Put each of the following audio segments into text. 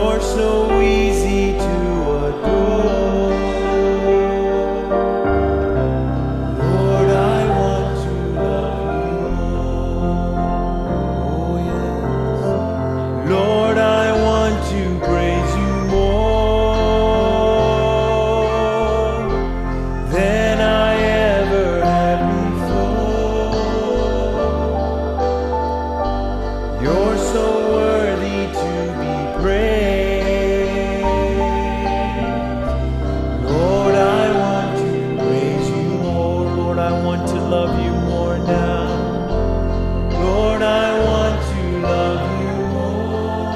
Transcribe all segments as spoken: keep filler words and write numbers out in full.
You're so easy to adore. Lord, I want to love you more. Oh, yes. Lord, I want to praise you more than I ever had before. You're so worthy to be praised. Lord, I want to praise you more. Lord, I want to love you more now. Lord, I want to love you more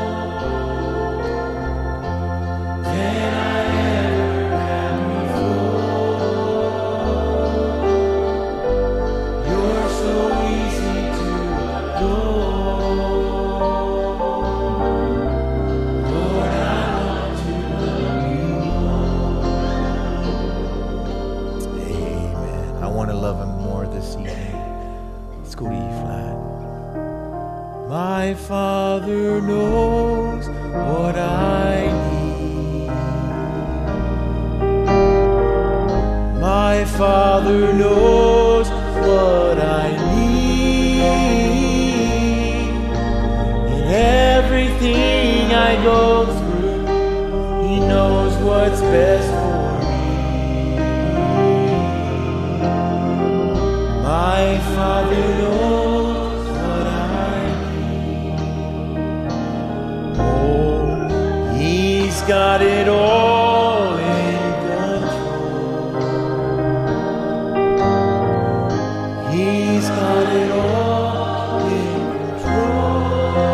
than I ever had before. You're so easy to adore. Lord, I want to love you more. Amen. I want to love him more this evening. Let's go to E flat. My Father knows what I need. My Father knows what I need. In everything I go through, He knows what's best for me. My Father knows what I need. Oh, He's got it all in control. He's got it all in control.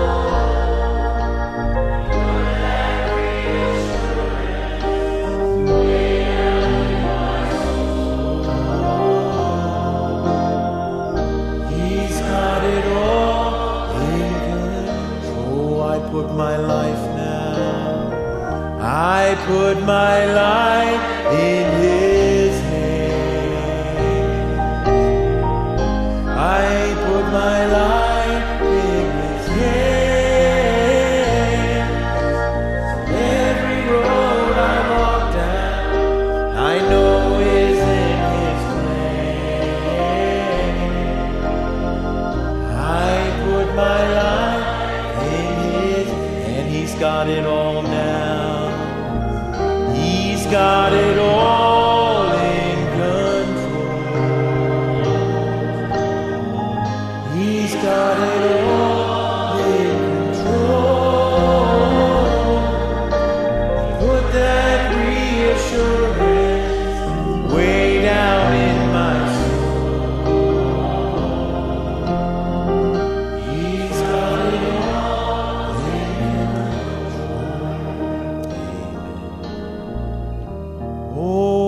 He's got it all in control. I put my life now. I put my life in His hands. I put my life in His hands. Every road I walk down, I know is in His plan. I put my life in His, and He's got it all now. He's got it all in control. He's got it all in control. Put that reassurance way down in my soul. He's got it all in control. Amen. Oh,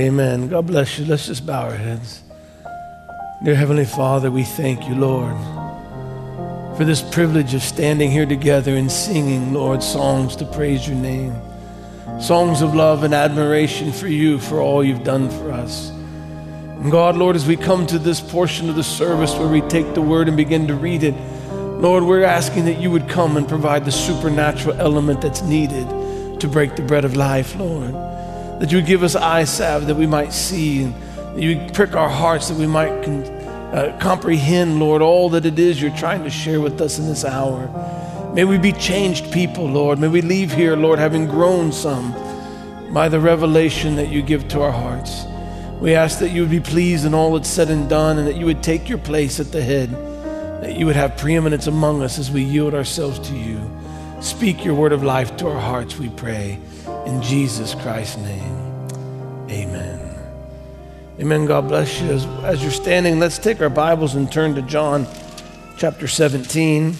Amen. God bless you. Let's just bow our heads. Dear Heavenly Father, we thank you, Lord, for this privilege of standing here together and singing, Lord, songs to praise your name. Songs of love and admiration for you, for all you've done for us. And God, Lord, as we come to this portion of the service where we take the word and begin to read it, Lord, we're asking that you would come and provide the supernatural element that's needed to break the bread of life, Lord. That you would give us eye salve that we might see, and that you would prick our hearts that we might con- uh, comprehend, Lord, all that it is you're trying to share with us in this hour. May we be changed people, Lord. May we leave here, Lord, having grown some by the revelation that you give to our hearts. We ask that you would be pleased in all that's said and done, and that you would take your place at the head, that you would have preeminence among us as we yield ourselves to you. Speak your word of life to our hearts, we pray. In Jesus Christ's name, amen. Amen. God bless you. As, as you're standing, let's take our Bibles and turn to John chapter seventeen.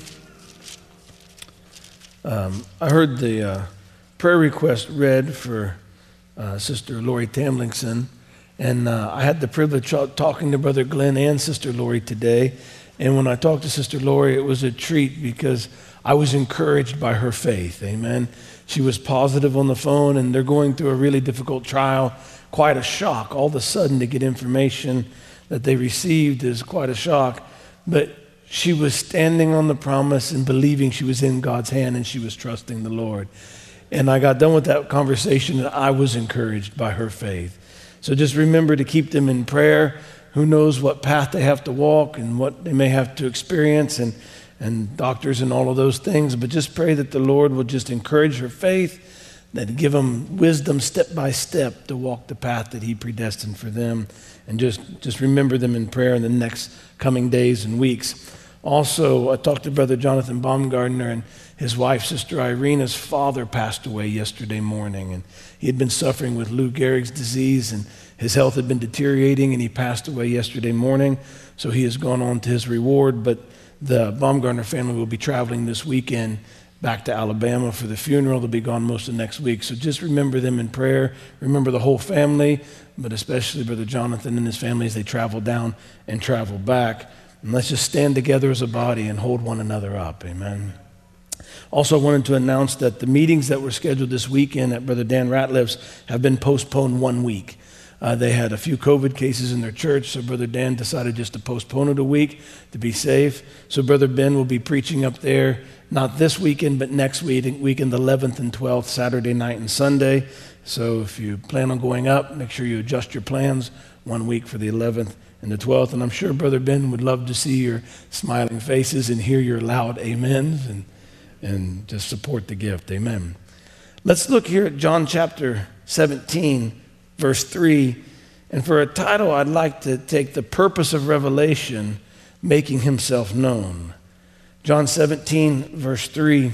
Um, I heard the uh, prayer request read for uh, Sister Lori Tamlingson. And uh, I had the privilege of talking to Brother Glenn and Sister Lori today. And when I talked to Sister Lori, it was a treat because I was encouraged by her faith. Amen. She was positive on the phone, and they're going through a really difficult trial. Quite a shock. All of a sudden to get information that they received is quite a shock. But she was standing on the promise and believing she was in God's hand, and she was trusting the Lord. And I got done with that conversation, and I was encouraged by her faith. So just remember to keep them in prayer. Who knows what path they have to walk and what they may have to experience, and, and doctors and all of those things. But just pray that the Lord will just encourage her faith, that give them wisdom step by step to walk the path that he predestined for them. And just, just remember them in prayer in the next coming days and weeks. Also, I talked to Brother Jonathan Baumgartner, and his wife, Sister Irina's father passed away yesterday morning, and he had been suffering with Lou Gehrig's disease, and his health had been deteriorating, and he passed away yesterday morning, so he has gone on to his reward. But the Baumgartner family will be traveling this weekend back to Alabama for the funeral. They'll be gone most of next week, so just remember them in prayer. Remember the whole family, but especially Brother Jonathan and his family as they travel down and travel back. And let's just stand together as a body and hold one another up. Amen. Also, I wanted to announce that the meetings that were scheduled this weekend at Brother Dan Ratliff's have been postponed one week. Uh, they had a few COVID cases in their church, so Brother Dan decided just to postpone it a week to be safe. So Brother Ben will be preaching up there, not this weekend, but next week, weekend the eleventh and twelfth, Saturday night and Sunday. So if you plan on going up, make sure you adjust your plans one week for the eleventh and the twelfth. And I'm sure Brother Ben would love to see your smiling faces and hear your loud amens and and just support the gift. Amen. Let's look here at John chapter seventeen, verse three. And for a title, I'd like to take the purpose of revelation, making himself known. John seventeen, verse three.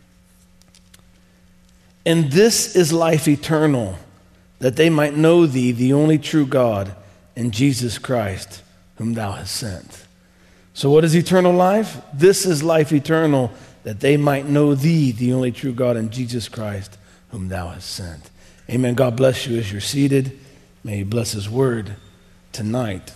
And this is life eternal, that they might know thee, the only true God, and Jesus Christ, whom thou hast sent. So what is eternal life? This is life eternal, that they might know thee, the only true God, and Jesus Christ, whom thou hast sent. Amen. God bless you as you're seated. May he bless his word tonight.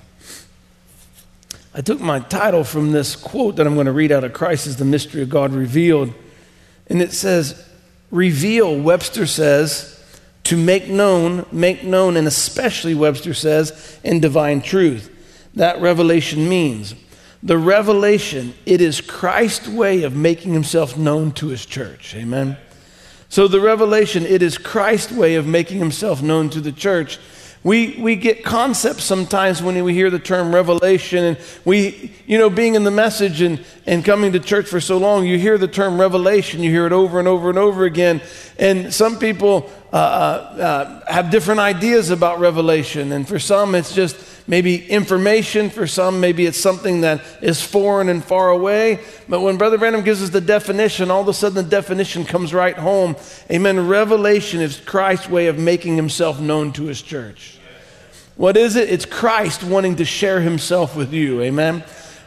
I took my title from this quote that I'm going to read out of Christ is the Mystery of God Revealed. And it says, reveal, Webster says, to make known, make known, and especially, Webster says, in divine truth. That revelation means the revelation, it is Christ's way of making himself known to his church. Amen. So the revelation, it is Christ's way of making himself known to the church. We we get concepts sometimes when we hear the term revelation, and we, you know, being in the message and, and coming to church for so long, you hear the term revelation, you hear it over and over and over again. And some people uh, uh, have different ideas about revelation. And for some, it's just maybe information. For some, maybe it's something that is foreign and far away. But when Brother Branham gives us the definition, all of a sudden the definition comes right home. Amen. Revelation is Christ's way of making himself known to his church. What is it? It's Christ wanting to share himself with you. Amen.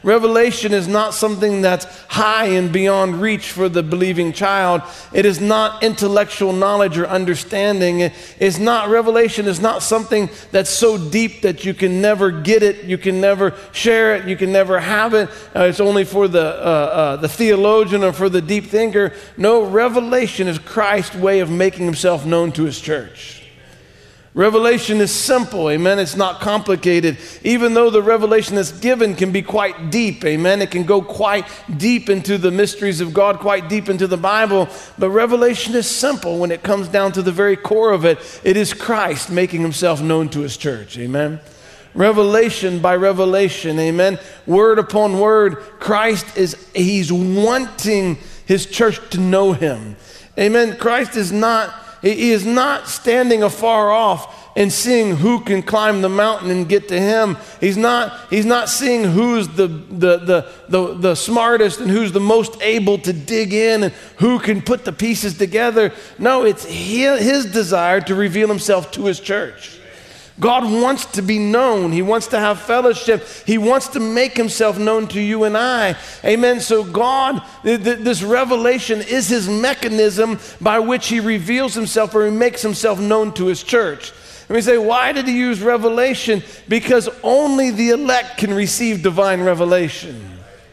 Revelation is not something that's high and beyond reach for the believing child. It is not intellectual knowledge or understanding. It's not, revelation is not something that's so deep that you can never get it, you can never share it, you can never have it. Uh, it's only for the, uh, uh, the theologian or for the deep thinker. No, revelation is Christ's way of making himself known to his church. Revelation is simple, amen. It's not complicated. Even though the revelation that's given can be quite deep, amen. It can go quite deep into the mysteries of God, quite deep into the Bible. But revelation is simple when it comes down to the very core of it. It is Christ making himself known to his church, amen. Revelation by revelation, amen. Word upon word, Christ is, he's wanting his church to know him. Amen. Christ is not He is not standing afar off and seeing who can climb the mountain and get to him. He's not, he's not seeing who's the, the, the, the, the smartest and who's the most able to dig in and who can put the pieces together. No, it's his, his desire to reveal himself to his church. God wants to be known. He wants to have fellowship. He wants to make himself known to you and I. Amen. So God, th- th- this revelation is his mechanism by which he reveals himself or he makes himself known to his church. And we say, why did he use revelation? Because only the elect can receive divine revelation.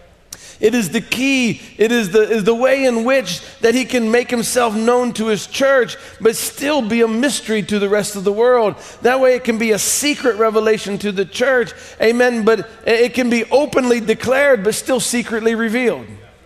It is the key, it is the, is the way in which that he can make himself known to his church, but still be a mystery to the rest of the world. That way it can be a secret revelation to the church, amen, but it can be openly declared, but still secretly revealed.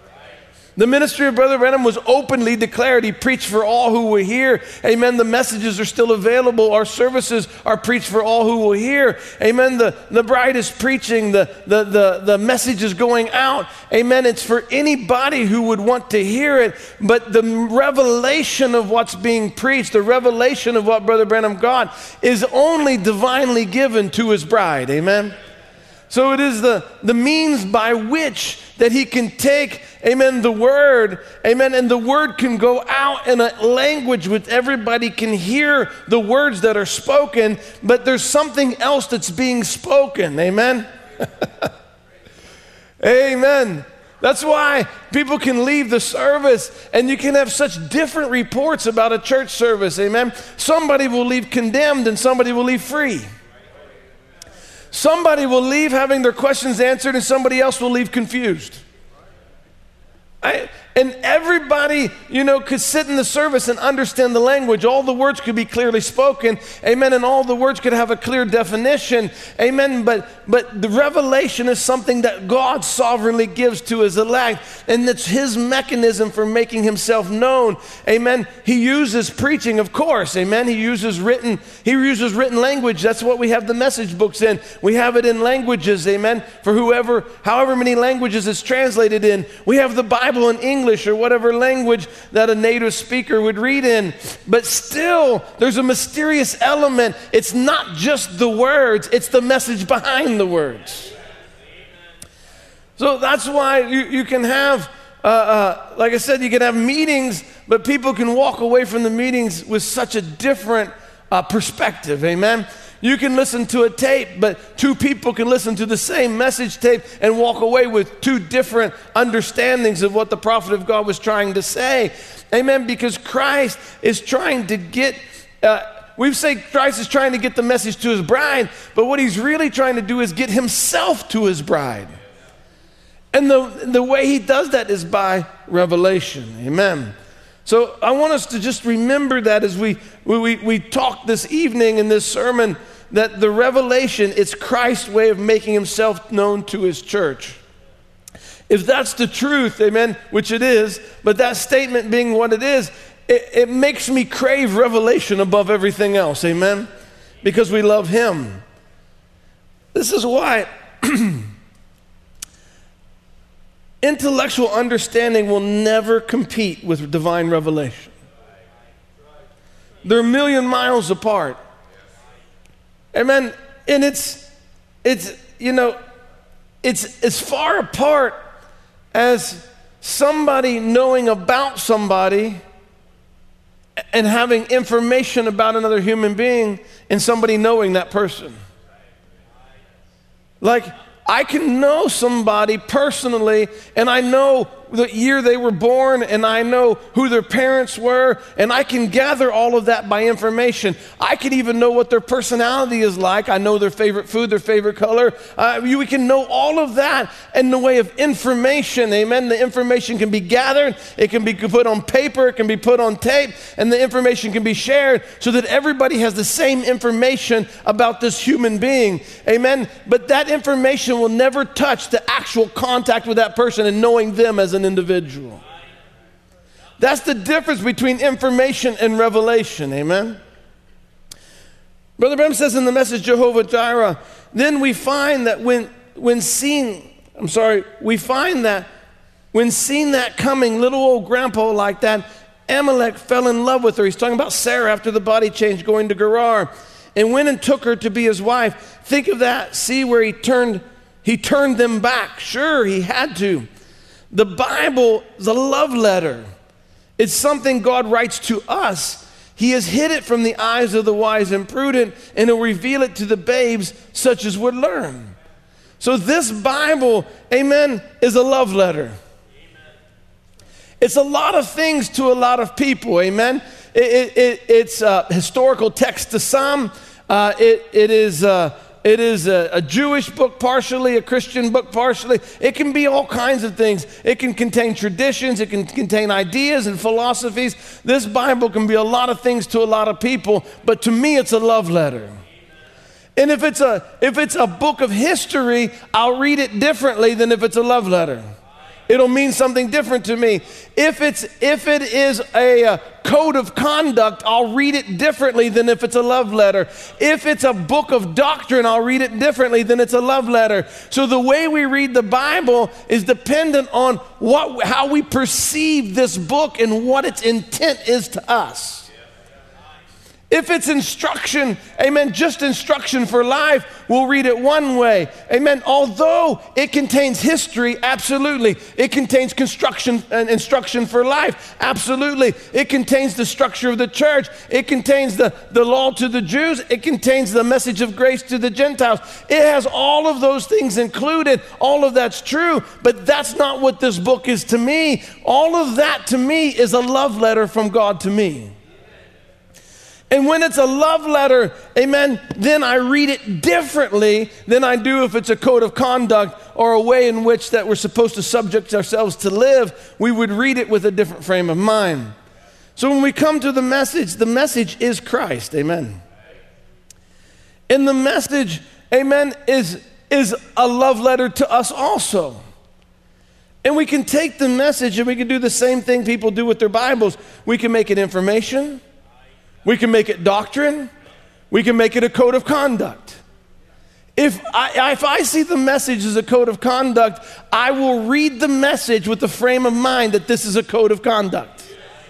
The ministry of Brother Branham was openly declared. He preached for all who will hear. Amen. The messages are still available. Our services are preached for all who will hear. Amen. The, the bride is preaching. The, the, the, the message is going out. Amen. It's for anybody who would want to hear it. But the revelation of what's being preached, the revelation of what Brother Branham got, is only divinely given to his bride. Amen. So it is the, the means by which that he can take, amen, the word, amen, and the word can go out in a language which everybody can hear the words that are spoken, but there's something else that's being spoken, amen? Amen. That's why people can leave the service and you can have such different reports about a church service, amen? Somebody will leave condemned and somebody will leave free. Somebody will leave having their questions answered and somebody else will leave confused. I, and everybody, you know, could sit in the service and understand the language. All the words could be clearly spoken. Amen. And all the words could have a clear definition. Amen. But, but the revelation is something that God sovereignly gives to his elect. And it's his mechanism for making himself known. Amen. He uses preaching, of course. Amen. He uses written, he uses written language. That's what we have the message books in. We have it in languages. Amen. For whoever, however many languages it's translated in. We have the Bible in English. English or whatever language that a native speaker would read in. But still, there's a mysterious element. It's not just the words, it's the message behind the words. So that's why you, you can have, uh, uh, like I said, you can have meetings, but people can walk away from the meetings with such a different uh, perspective, amen? You can listen to a tape, but two people can listen to the same message tape and walk away with two different understandings of what the prophet of God was trying to say. Amen, because Christ is trying to get, uh, we say Christ is trying to get the message to his bride, but what he's really trying to do is get himself to his bride. And the, the way he does that is by revelation, amen. So I want us to just remember that as we, we, we talk this evening in this sermon, that the revelation is Christ's way of making himself known to his church. If that's the truth, amen, which it is, but that statement being what it is, it, it makes me crave revelation above everything else, amen, because we love him. This is why intellectual understanding will never compete with divine revelation. They're a million miles apart. Amen. And it's, it's, you know, it's as far apart as somebody knowing about somebody and having information about another human being and somebody knowing that person. Like, I can know somebody personally, and I know the year they were born, and I know who their parents were, and I can gather all of that by information. I can even know what their personality is like. I know their favorite food, their favorite color. Uh, we can know all of that in the way of information, amen? The information can be gathered, it can be put on paper, it can be put on tape, and the information can be shared so that everybody has the same information about this human being, amen? But that information will never touch the actual contact with that person and knowing them as an individual. That's the difference between information and revelation, amen? Brother Branham says in the message Jehovah Jireh, then we find that when when seen, I'm sorry, we find that when seen that coming, little old grandpa like that, Amalek fell in love with her. He's talking about Sarah after the body change going to Gerar, and went and took her to be his wife. Think of that. See where he turned he turned them back. Sure, he had to. The Bible is a love letter. It's something God writes to us. He has hid it from the eyes of the wise and prudent, and he'll reveal it to the babes such as would learn. So this Bible, amen, is a love letter. It's a lot of things to a lot of people, amen. It, it, it, it's a historical text to some. Uh, it, it is... Uh, It is a, a Jewish book partially, a Christian book partially. It can be all kinds of things. It can contain traditions. It can contain ideas and philosophies. This Bible can be a lot of things to a lot of people, but to me it's a love letter. And if it's a, if it's a book of history, I'll read it differently than if it's a love letter. It'll mean something different to me. If it's if it is a, a code of conduct, I'll read it differently than if it's a love letter. If it's a book of doctrine, I'll read it differently than it's a love letter. So the way we read the Bible is dependent on what how we perceive this book and what its intent is to us. If it's instruction, amen, just instruction for life, we'll read it one way, amen. Although it contains history, absolutely. It contains construction and instruction for life, absolutely. It contains the structure of the church. It contains the, the law to the Jews. It contains the message of grace to the Gentiles. It has all of those things included. All of that's true, but that's not what this book is to me. All of that to me is a love letter from God to me. And when it's a love letter, amen, then I read it differently than I do if it's a code of conduct or a way in which that we're supposed to subject ourselves to live. We would read it with a different frame of mind. So when we come to the message, the message is Christ, amen. And the message, amen, is, is a love letter to us also. And we can take the message and we can do the same thing people do with their Bibles. We can make it information. We can make it doctrine. We can make it a code of conduct. If I, if I see the message as a code of conduct, I will read the message with the frame of mind that this is a code of conduct.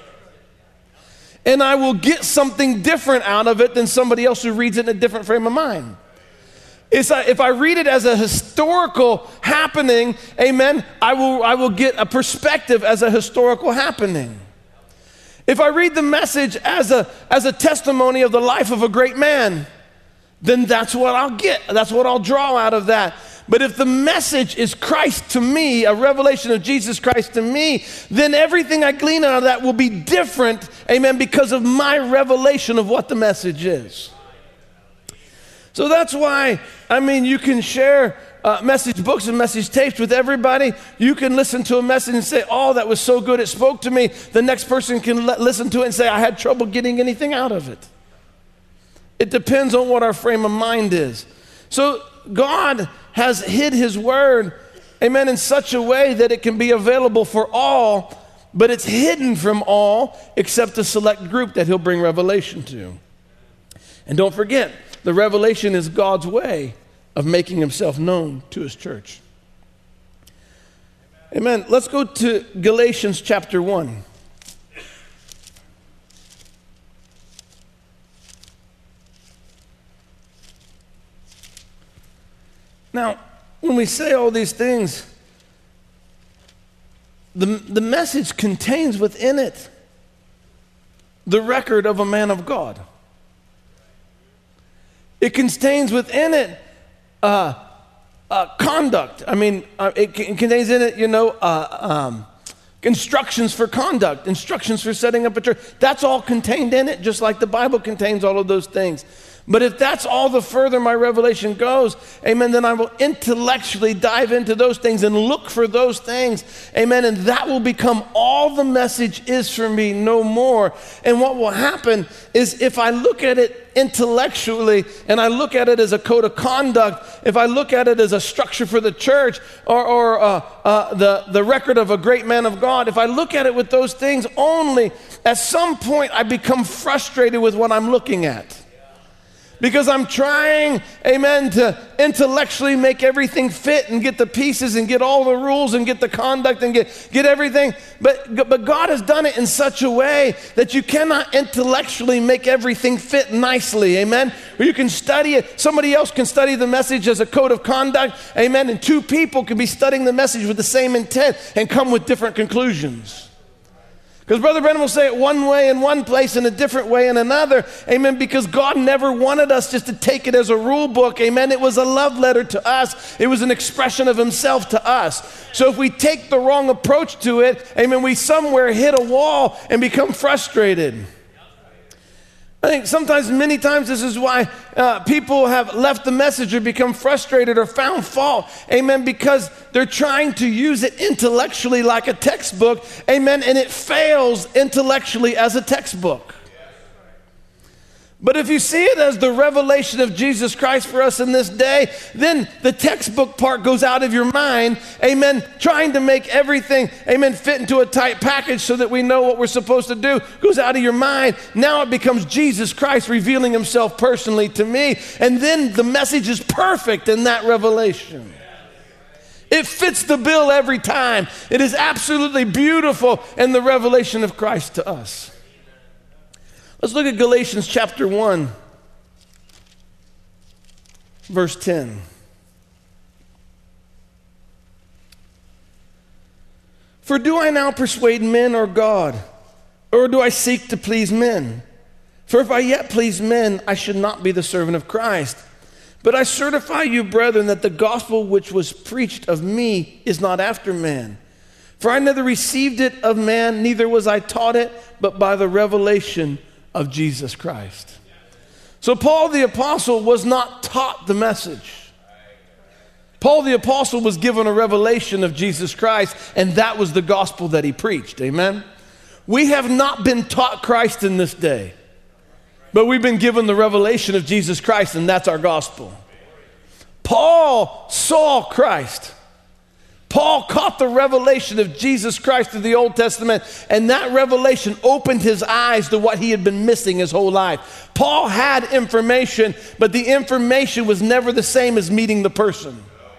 And I will get something different out of it than somebody else who reads it in a different frame of mind. It's a, if I read it as a historical happening, amen, I will, I will get a perspective as a historical happening. If I read the message as a, as a testimony of the life of a great man, then that's what I'll get. That's what I'll draw out of that. But if the message is Christ to me, a revelation of Jesus Christ to me, then everything I glean out of that will be different, amen, because of my revelation of what the message is. So that's why, I mean, you can share Uh, message books and message tapes with everybody. You can listen to a message and say, oh, that was so good, it spoke to me. The next person can l- listen to it and say, I had trouble getting anything out of it. It depends on what our frame of mind is. So God has hid his word, amen, in such a way that it can be available for all, but it's hidden from all except a select group that he'll bring revelation to. And don't forget, the revelation is God's way of making himself known to his church. Amen. Let's go to Galatians chapter one. Now, when we say all these things, the, the message contains within it the record of a man of God. It contains within it Uh, uh, conduct. I mean, uh, it, it contains in it, you know, uh, um, instructions for conduct, instructions for setting up a church. That's all contained in it, just like the Bible contains all of those things. But if that's all the further my revelation goes, amen, then I will intellectually dive into those things and look for those things, amen, and that will become all the message is for me, no more. And what will happen is if I look at it intellectually and I look at it as a code of conduct, if I look at it as a structure for the church or, or uh, uh, the, the record of a great man of God, if I look at it with those things only, at some point I become frustrated with what I'm looking at. Because I'm trying, amen, to intellectually make everything fit and get the pieces and get all the rules and get the conduct and get, get everything. But, but God has done it in such a way that you cannot intellectually make everything fit nicely, amen? Or you can study it. Somebody else can study the message as a code of conduct, amen? And two people can be studying the message with the same intent and come with different conclusions. Because Brother Brennan will say it one way in one place and a different way in another. Amen. Because God never wanted us just to take it as a rule book. Amen. It was a love letter to us. It was an expression of himself to us. So if we take the wrong approach to it, amen, we somewhere hit a wall and become frustrated. I think sometimes, many times, this is why uh, people have left the message or become frustrated or found fault, amen, because they're trying to use it intellectually like a textbook, amen, and it fails intellectually as a textbook. But if you see it as the revelation of Jesus Christ for us in this day, then the textbook part goes out of your mind, amen, trying to make everything, amen, fit into a tight package so that we know what we're supposed to do goes out of your mind. Now it becomes Jesus Christ revealing himself personally to me, and then the message is perfect in that revelation. It fits the bill every time. It is absolutely beautiful in the revelation of Christ to us. Let's look at Galatians chapter one, verse ten. For do I now persuade men or God, or do I seek to please men? For if I yet please men, I should not be the servant of Christ. But I certify you, brethren, that the gospel which was preached of me is not after man. For I neither received it of man, neither was I taught it, but by the revelation of Jesus Christ. So Paul the apostle was not taught the message. Paul the apostle was given a revelation of Jesus Christ, and that was the gospel that he preached. Amen? We have not been taught Christ in this day, but we've been given the revelation of Jesus Christ, and that's our gospel. Paul saw Christ. Paul caught the revelation of Jesus Christ through the Old Testament, and that revelation opened his eyes to what he had been missing his whole life. Paul had information, but the information was never the same as meeting the person.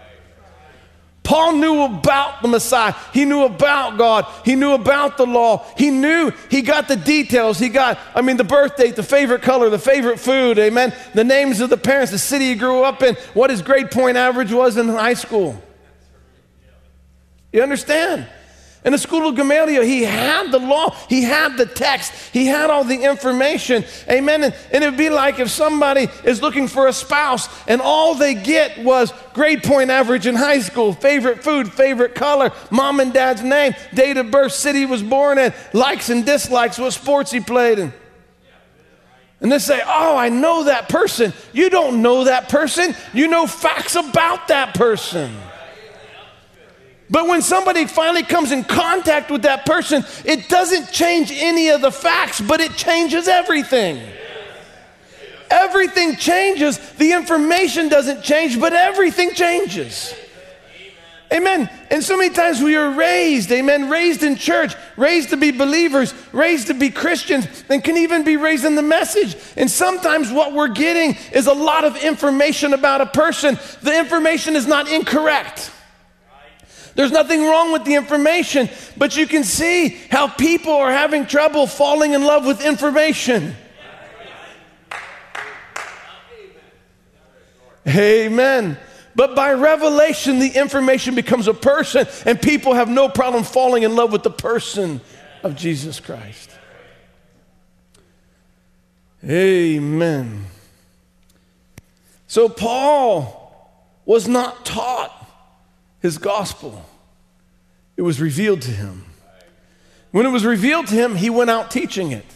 Paul knew about the Messiah. He knew about God. He knew about the law. He knew, he got the details. He got, I mean, the birth date, the favorite color, the favorite food, amen, the names of the parents, the city he grew up in, what his grade point average was in high school. You understand? In the school of Gamaliel, he had the law, he had the text, he had all the information, amen. And, and it would be like if somebody is looking for a spouse and all they get was grade point average in high school, favorite food, favorite color, mom and dad's name, date of birth, city he was born in, likes and dislikes, what sports he played in. And they say, oh, I know that person. You don't know that person. You know facts about that person. But when somebody finally comes in contact with that person, it doesn't change any of the facts, but it changes everything. Everything changes. The information doesn't change, but everything changes. Amen. And so many times we are raised, amen, raised in church, raised to be believers, raised to be Christians, and can even be raised in the message. And sometimes what we're getting is a lot of information about a person. The information is not incorrect. There's nothing wrong with the information, but you can see how people are having trouble falling in love with information. Amen. But by revelation, the information becomes a person, and people have no problem falling in love with the person of Jesus Christ. Amen. So Paul was not taught his gospel. It was revealed to him. When it was revealed to him, he went out teaching it.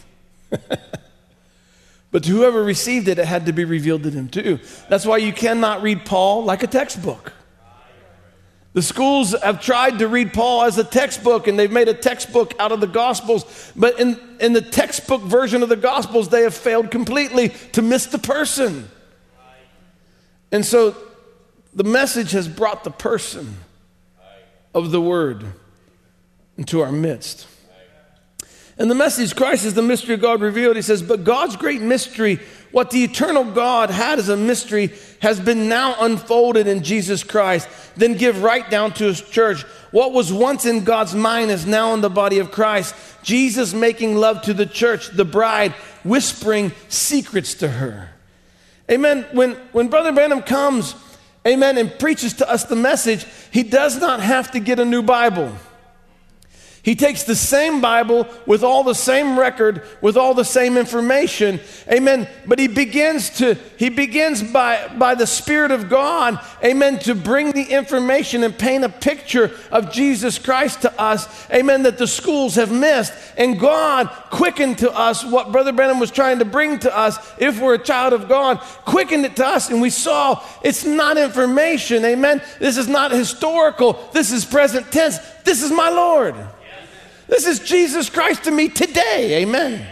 But to whoever received it, it had to be revealed to them too. That's why you cannot read Paul like a textbook. The schools have tried to read Paul as a textbook, and they've made a textbook out of the Gospels. But in, in the textbook version of the Gospels, they have failed completely to miss the person. And so the message has brought the person of the Word into our midst. And the message, Christ is the mystery of God revealed. He says, but God's great mystery, what the eternal God had as a mystery, has been now unfolded in Jesus Christ. Then give right down to his church. What was once in God's mind is now in the body of Christ. Jesus making love to the church, the bride, whispering secrets to her. Amen. When, when Brother Branham comes, amen, and preaches to us the message, he does not have to get a new Bible. He takes the same Bible with all the same record, with all the same information, amen. But he begins to, he begins by, by the Spirit of God, amen, to bring the information and paint a picture of Jesus Christ to us, amen, that the schools have missed. And God quickened to us what Brother Branham was trying to bring to us, if we're a child of God, quickened it to us, and we saw it's not information, amen. This is not historical, this is present tense, this is my Lord. This is Jesus Christ to me today. Amen.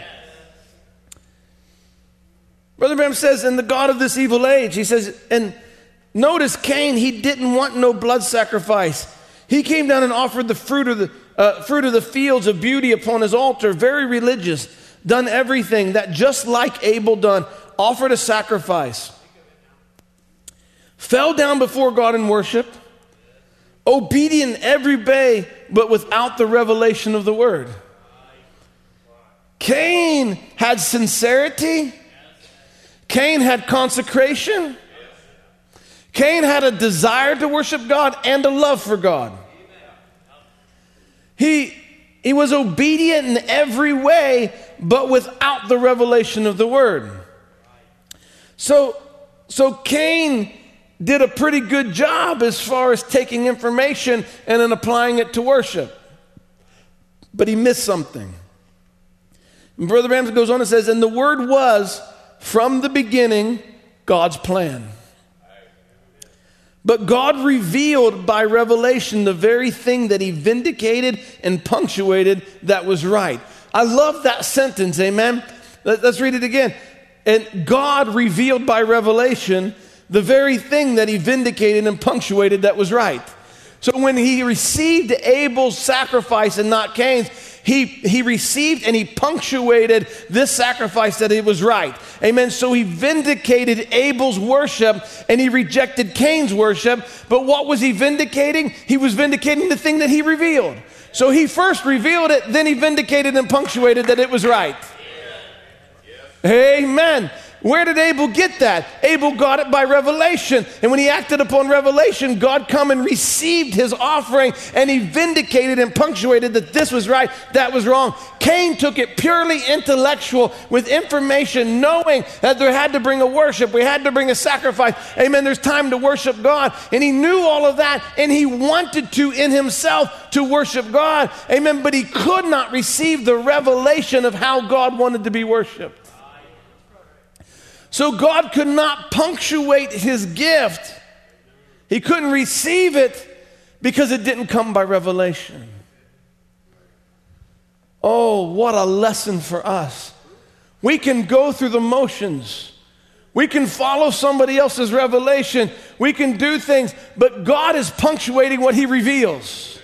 Brother Branham says, and the God of this evil age, he says, and notice Cain, he didn't want no blood sacrifice. He came down and offered the fruit of the, uh, fruit of the fields of beauty upon his altar, very religious, done everything that just like Abel done, offered a sacrifice. Fell down before God in worship, obedient every way, but without the revelation of the word. Cain had sincerity. Cain had consecration. Cain had a desire to worship God and a love for God. He, he was obedient in every way, but without the revelation of the word. So, so Cain did a pretty good job as far as taking information and then applying it to worship. But he missed something. And Brother Branham goes on and says, and the word was, from the beginning, God's plan. But God revealed by revelation the very thing that he vindicated and punctuated that was right. I love that sentence, amen? Let's read it again. And God revealed by revelation the very thing that he vindicated and punctuated that was right. So when he received Abel's sacrifice and not Cain's, he, he received and he punctuated this sacrifice that it was right. Amen. So he vindicated Abel's worship and he rejected Cain's worship. But what was he vindicating? He was vindicating the thing that he revealed. So he first revealed it, then he vindicated and punctuated that it was right. Amen. Where did Abel get that? Abel got it by revelation. And when he acted upon revelation, God come and received his offering, and he vindicated and punctuated that this was right, that was wrong. Cain took it purely intellectual with information, knowing that there had to bring a worship, we had to bring a sacrifice. Amen. There's time to worship God. And he knew all of that, and he wanted to in himself to worship God. Amen. But he could not receive the revelation of how God wanted to be worshiped. So God could not punctuate his gift. He couldn't receive it because it didn't come by revelation. Oh, what a lesson for us. We can go through the motions. We can follow somebody else's revelation. We can do things, but God is punctuating what he reveals.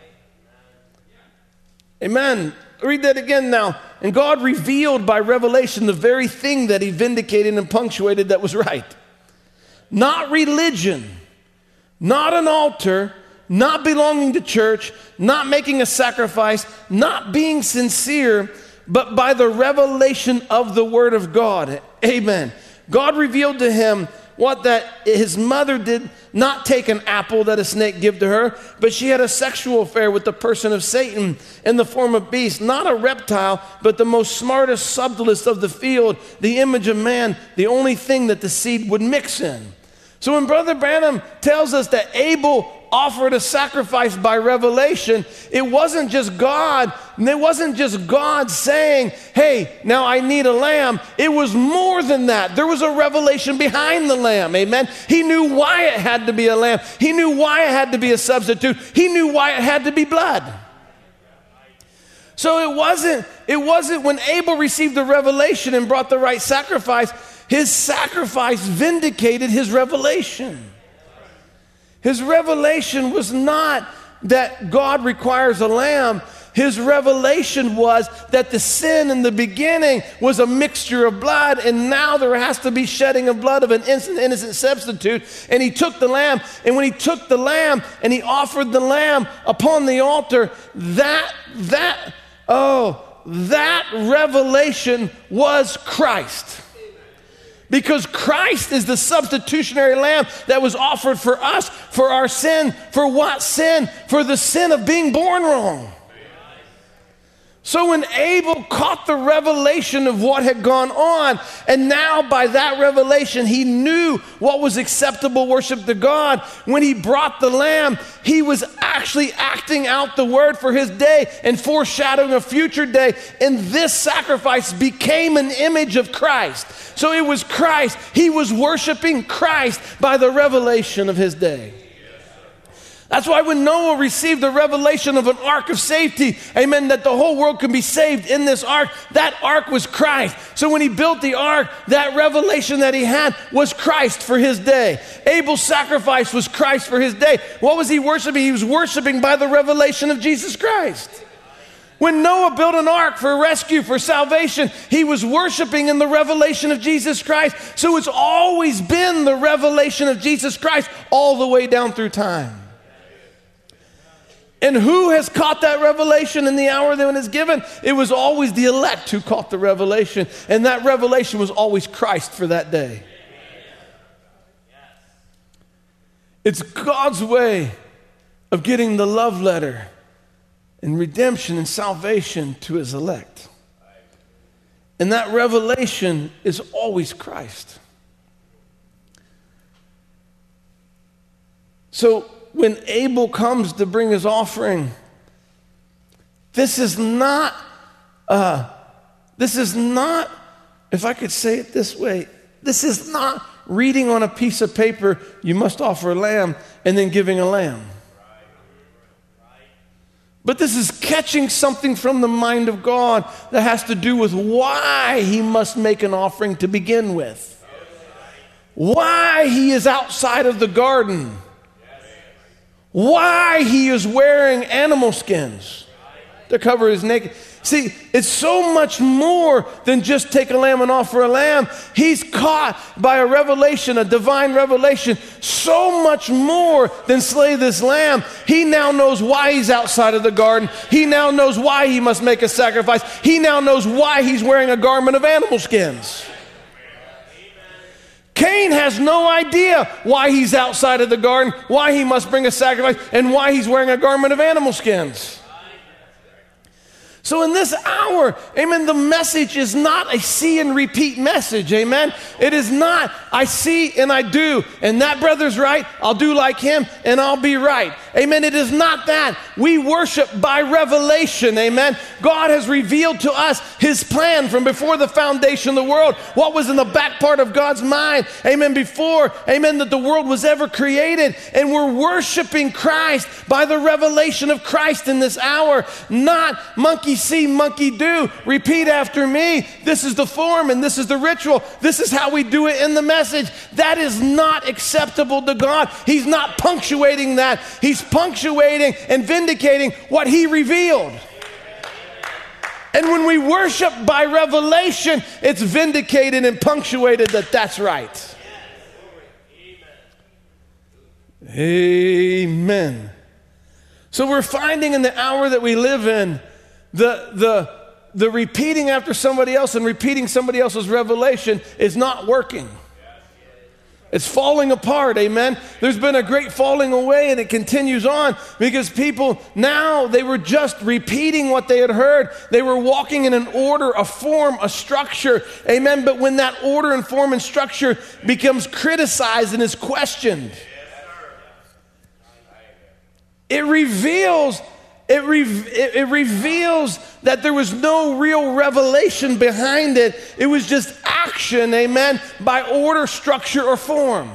Amen. Read that again now. And God revealed by revelation the very thing that he vindicated and punctuated that was right. Not religion, not an altar, not belonging to church, not making a sacrifice, not being sincere, but by the revelation of the word of God. Amen. God revealed to him what that his mother did not take an apple that a snake gave to her, but she had a sexual affair with the person of Satan in the form of beast, not a reptile, but the most smartest, subtlest of the field, the image of man, the only thing that the seed would mix in. So when Brother Branham tells us that Abel offered a sacrifice by revelation, it wasn't just God, it wasn't just God saying, hey, now I need a lamb. It was more than that. There was a revelation behind the lamb, amen? He knew why it had to be a lamb. He knew why it had to be a substitute. He knew why it had to be blood. So it wasn't, it wasn't when Abel received the revelation and brought the right sacrifice, his sacrifice vindicated his revelation. His revelation was not that God requires a lamb. His revelation was that the sin in the beginning was a mixture of blood, and now there has to be shedding of blood of an innocent, innocent substitute. And he took the lamb, and when he took the lamb and he offered the lamb upon the altar, that, that, oh, that revelation was Christ. Because Christ is the substitutionary lamb that was offered for us, for our sin. For what sin? For the sin of being born wrong. So when Abel caught the revelation of what had gone on, and now by that revelation he knew what was acceptable worship to God, when he brought the lamb, he was actually acting out the word for his day and foreshadowing a future day. And this sacrifice became an image of Christ. So it was Christ. He was worshiping Christ by the revelation of his day. That's why when Noah received the revelation of an ark of safety, amen, that the whole world can be saved in this ark, that ark was Christ. So when he built the ark, that revelation that he had was Christ for his day. Abel's sacrifice was Christ for his day. What was he worshiping? He was worshiping by the revelation of Jesus Christ. When Noah built an ark for rescue, for salvation, he was worshiping in the revelation of Jesus Christ. So it's always been the revelation of Jesus Christ all the way down through time. And who has caught that revelation in the hour that it was given? It was always the elect who caught the revelation. And that revelation was always Christ for that day. It's God's way of getting the love letter and redemption and salvation to his elect. And that revelation is always Christ. So when Abel comes to bring his offering, this is not, uh, this is not, if I could say it this way, this is not reading on a piece of paper, you must offer a lamb, and then giving a lamb. But this is catching something from the mind of God that has to do with why he must make an offering to begin with. Why he is outside of the garden. Why he is wearing animal skins to cover his naked. See, it's so much more than just take a lamb and offer a lamb. He's caught by a revelation, a divine revelation, so much more than slay this lamb. He now knows why he's outside of the garden. He now knows why he must make a sacrifice. He now knows why he's wearing a garment of animal skins. Cain has no idea why he's outside of the garden, why he must bring a sacrifice, and why he's wearing a garment of animal skins. So in this hour, amen, the message is not a see and repeat message, amen. It is not, I see and I do, and that brother's right, I'll do like him, and I'll be right. Amen, it is not that. We worship by revelation, amen. God has revealed to us his plan from before the foundation of the world, what was in the back part of God's mind, amen, before, amen, that the world was ever created, and we're worshiping Christ by the revelation of Christ in this hour, not monkey see, monkey do. Repeat after me. This is the form and this is the ritual. This is how we do it in the message. That is not acceptable to God. He's not punctuating that. He's punctuating and vindicating what he revealed. And when we worship by revelation, it's vindicated and punctuated that that's right. Amen. So we're finding in the hour that we live in, The, the, the repeating after somebody else and repeating somebody else's revelation is not working. It's falling apart, amen? There's been a great falling away, and it continues on because people now, they were just repeating what they had heard. They were walking in an order, a form, a structure, amen? But when that order and form and structure becomes criticized and is questioned, it reveals It, re- it, it reveals that there was no real revelation behind it. It was just action, amen, by order, structure, or form.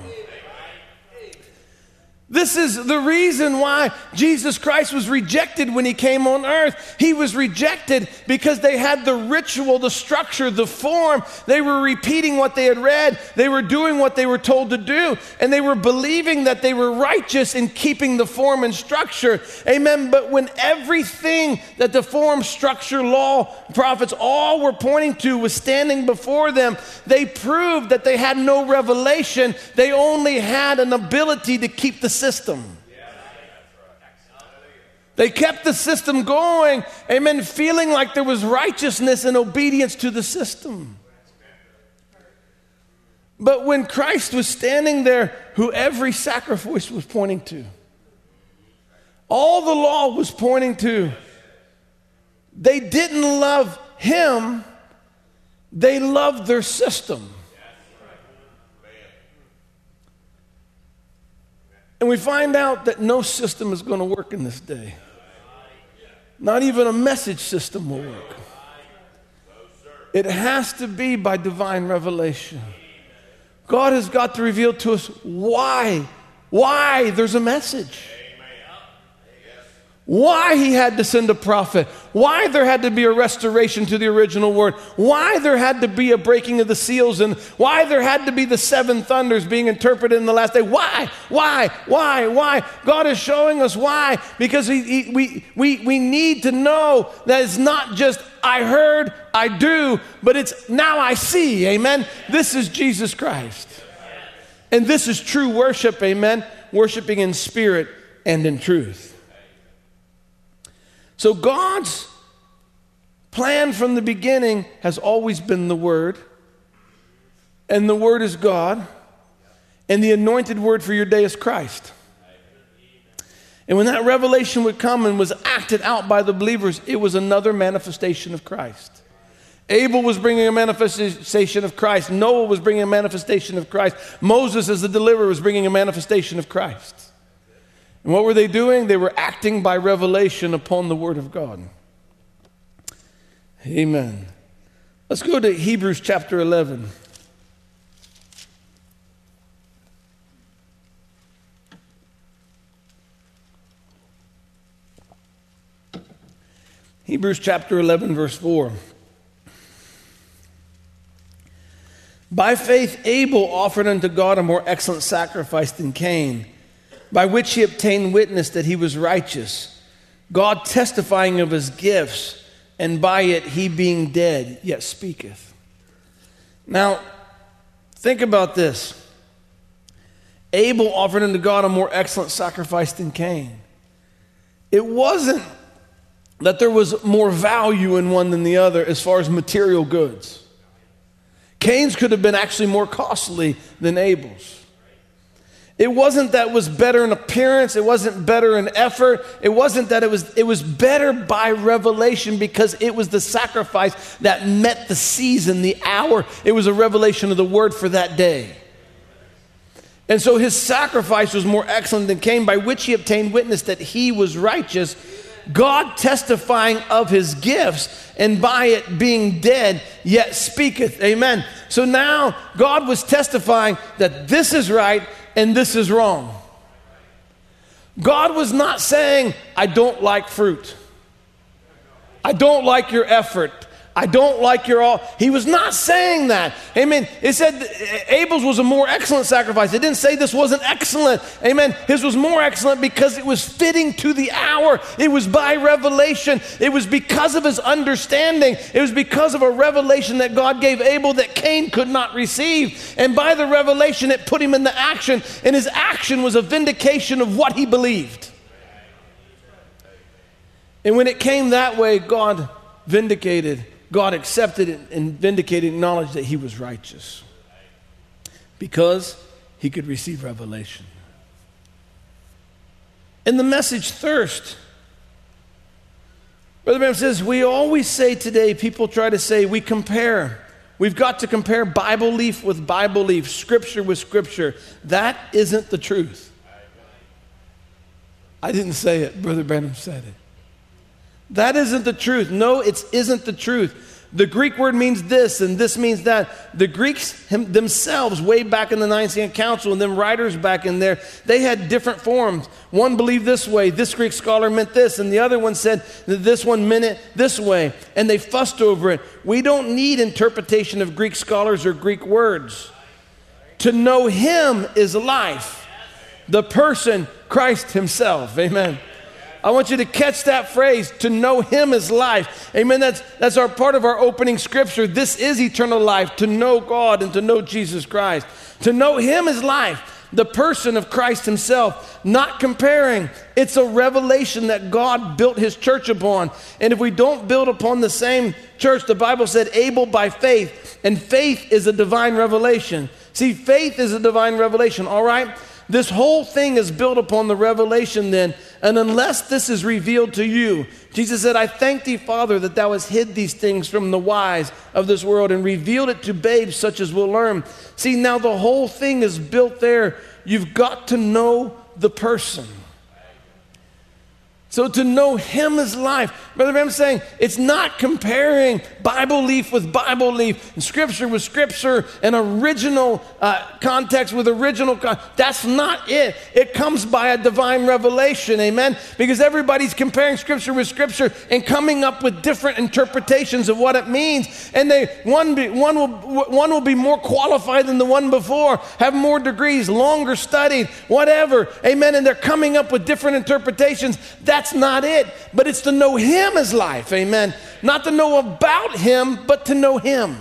This is the reason why Jesus Christ was rejected when he came on earth. He was rejected because they had the ritual, the structure, the form. They were repeating what they had read. They were doing what they were told to do. And they were believing that they were righteous in keeping the form and structure. Amen. But when everything that the form, structure, law, prophets all were pointing to was standing before them, they proved that they had no revelation. They only had an ability to keep the system. They kept the system going, amen, feeling like there was righteousness and obedience to the system. But when Christ was standing there, who every sacrifice was pointing to, all the law was pointing to, they didn't love him, they loved their system. And we find out that no system is going to work in this day. Not even a message system will work. It has to be by divine revelation. God has got to reveal to us why, why there's a message. Why he had to send a prophet, why there had to be a restoration to the original word, why there had to be a breaking of the seals, and why there had to be the seven thunders being interpreted in the last day. Why? Why? Why? Why? God is showing us why, because he, he, we, we, we need to know that it's not just I heard, I do, but it's now I see, amen? This is Jesus Christ. And this is true worship, amen? Worshiping in spirit and in truth. So God's plan from the beginning has always been the Word, and the Word is God, and the anointed word for your day is Christ. And when that revelation would come and was acted out by the believers, it was another manifestation of Christ. Abel was bringing a manifestation of Christ. Noah was bringing a manifestation of Christ. Moses, as the deliverer, was bringing a manifestation of Christ. And what were they doing? They were acting by revelation upon the Word of God. Amen. Let's go to Hebrews chapter eleven. Hebrews chapter eleven, verse four. By faith Abel offered unto God a more excellent sacrifice than Cain, by which he obtained witness that he was righteous, God testifying of his gifts, and by it he being dead yet speaketh. Now, think about this. Abel offered unto God a more excellent sacrifice than Cain. It wasn't that there was more value in one than the other as far as material goods. Cain's could have been actually more costly than Abel's. It wasn't that it was better in appearance. It wasn't better in effort. It wasn't that it was, it was better by revelation because it was the sacrifice that met the season, the hour. It was a revelation of the word for that day. And so his sacrifice was more excellent than Cain, by which he obtained witness that he was righteous, God testifying of his gifts, and by it being dead yet speaketh. Amen. So now God was testifying that this is right and this is wrong. God was not saying, I don't like fruit. I don't like your effort. I don't like your all. He was not saying that. Amen. It said Abel's was a more excellent sacrifice. It didn't say this wasn't excellent. Amen. His was more excellent because it was fitting to the hour. It was by revelation. It was because of his understanding. It was because of a revelation that God gave Abel that Cain could not receive. And by the revelation, it put him into action. And his action was a vindication of what he believed. And when it came that way, God vindicated God accepted it and vindicated, acknowledged that he was righteous because he could receive revelation. In the message, thirst, Brother Branham says, we always say today, people try to say, we compare. We've got to compare Bible leaf with Bible leaf, Scripture with Scripture. That isn't the truth. I didn't say it. Brother Branham said it. That isn't the truth. No, it isn't the truth. The Greek word means this and this means that. The Greeks him, themselves, way back in the Nicene Council, and them writers back in there, they had different forms. One believed this way. This Greek scholar meant this, and the other one said that this one meant it this way, and they fussed over it. We don't need interpretation of Greek scholars or Greek words. To know him is life. The person, Christ himself. Amen. I want you to catch that phrase, to know him is life. Amen. That's, that's our part of our opening scripture. This is eternal life, to know God and to know Jesus Christ. To know him is life, the person of Christ himself, not comparing. It's a revelation that God built his church upon. And if we don't build upon the same church, the Bible said Abel by faith, and faith is a divine revelation. See, faith is a divine revelation, all right? This whole thing is built upon the revelation then, and unless this is revealed to you, Jesus said, I thank thee, Father, that thou hast hid these things from the wise of this world and revealed it to babes such as will learn. See, now the whole thing is built there. You've got to know the person. So to know him is life. Brother Branham saying it's not comparing Bible leaf with Bible leaf, and Scripture with Scripture, and original uh, context with original context. That's not it. It comes by a divine revelation, amen? Because everybody's comparing Scripture with Scripture and coming up with different interpretations of what it means. And they one, be, one, will, one will be more qualified than the one before, have more degrees, longer studied, whatever, amen? And they're coming up with different interpretations. That That's not it, but it's to know him as life, amen. Not to know about him, but to know him.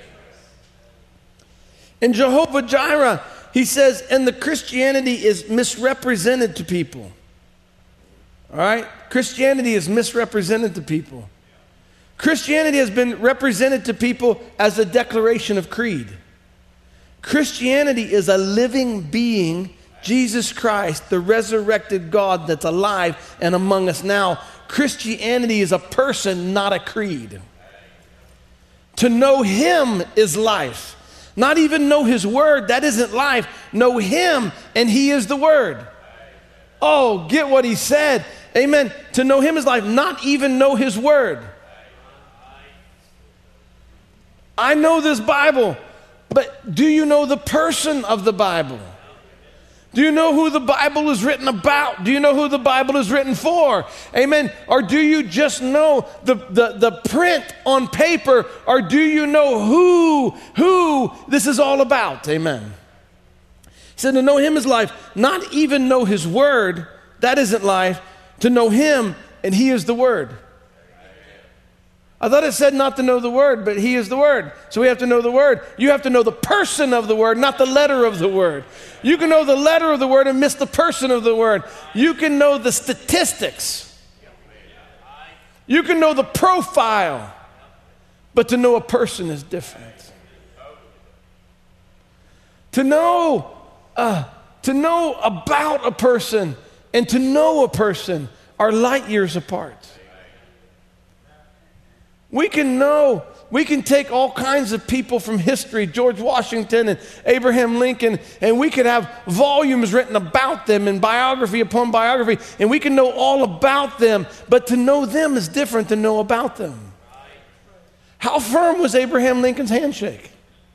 In Jehovah Jireh, he says, and the Christianity is misrepresented to people. All right? Christianity is misrepresented to people. Christianity has been represented to people as a declaration of creed. Christianity is a living being, Jesus Christ, the resurrected God that's alive and among us now. Christianity is a person, not a creed. To know him is life. Not even know his word, that isn't life. Know him, and he is the word. Oh, get what he said. Amen. To know him is life, not even know his word. I know this Bible, but do you know the person of the Bible? Do you know who the Bible is written about? Do you know who the Bible is written for? Amen. Or do you just know the, the, the print on paper? Or do you know who, who this is all about? Amen. He said to know him is life, not even know his word. That isn't life. To know him, and he is the word. I thought it said not to know the word, but he is the word. So we have to know the word. You have to know the person of the word, not the letter of the word. You can know the letter of the word and miss the person of the word. You can know the statistics. You can know the profile, but to know a person is different. To know, uh, to know about a person and to know a person are light years apart. We can know, we can take all kinds of people from history, George Washington and Abraham Lincoln, and we could have volumes written about them and biography upon biography, and we can know all about them, but to know them is different than know about them. How firm was Abraham Lincoln's handshake?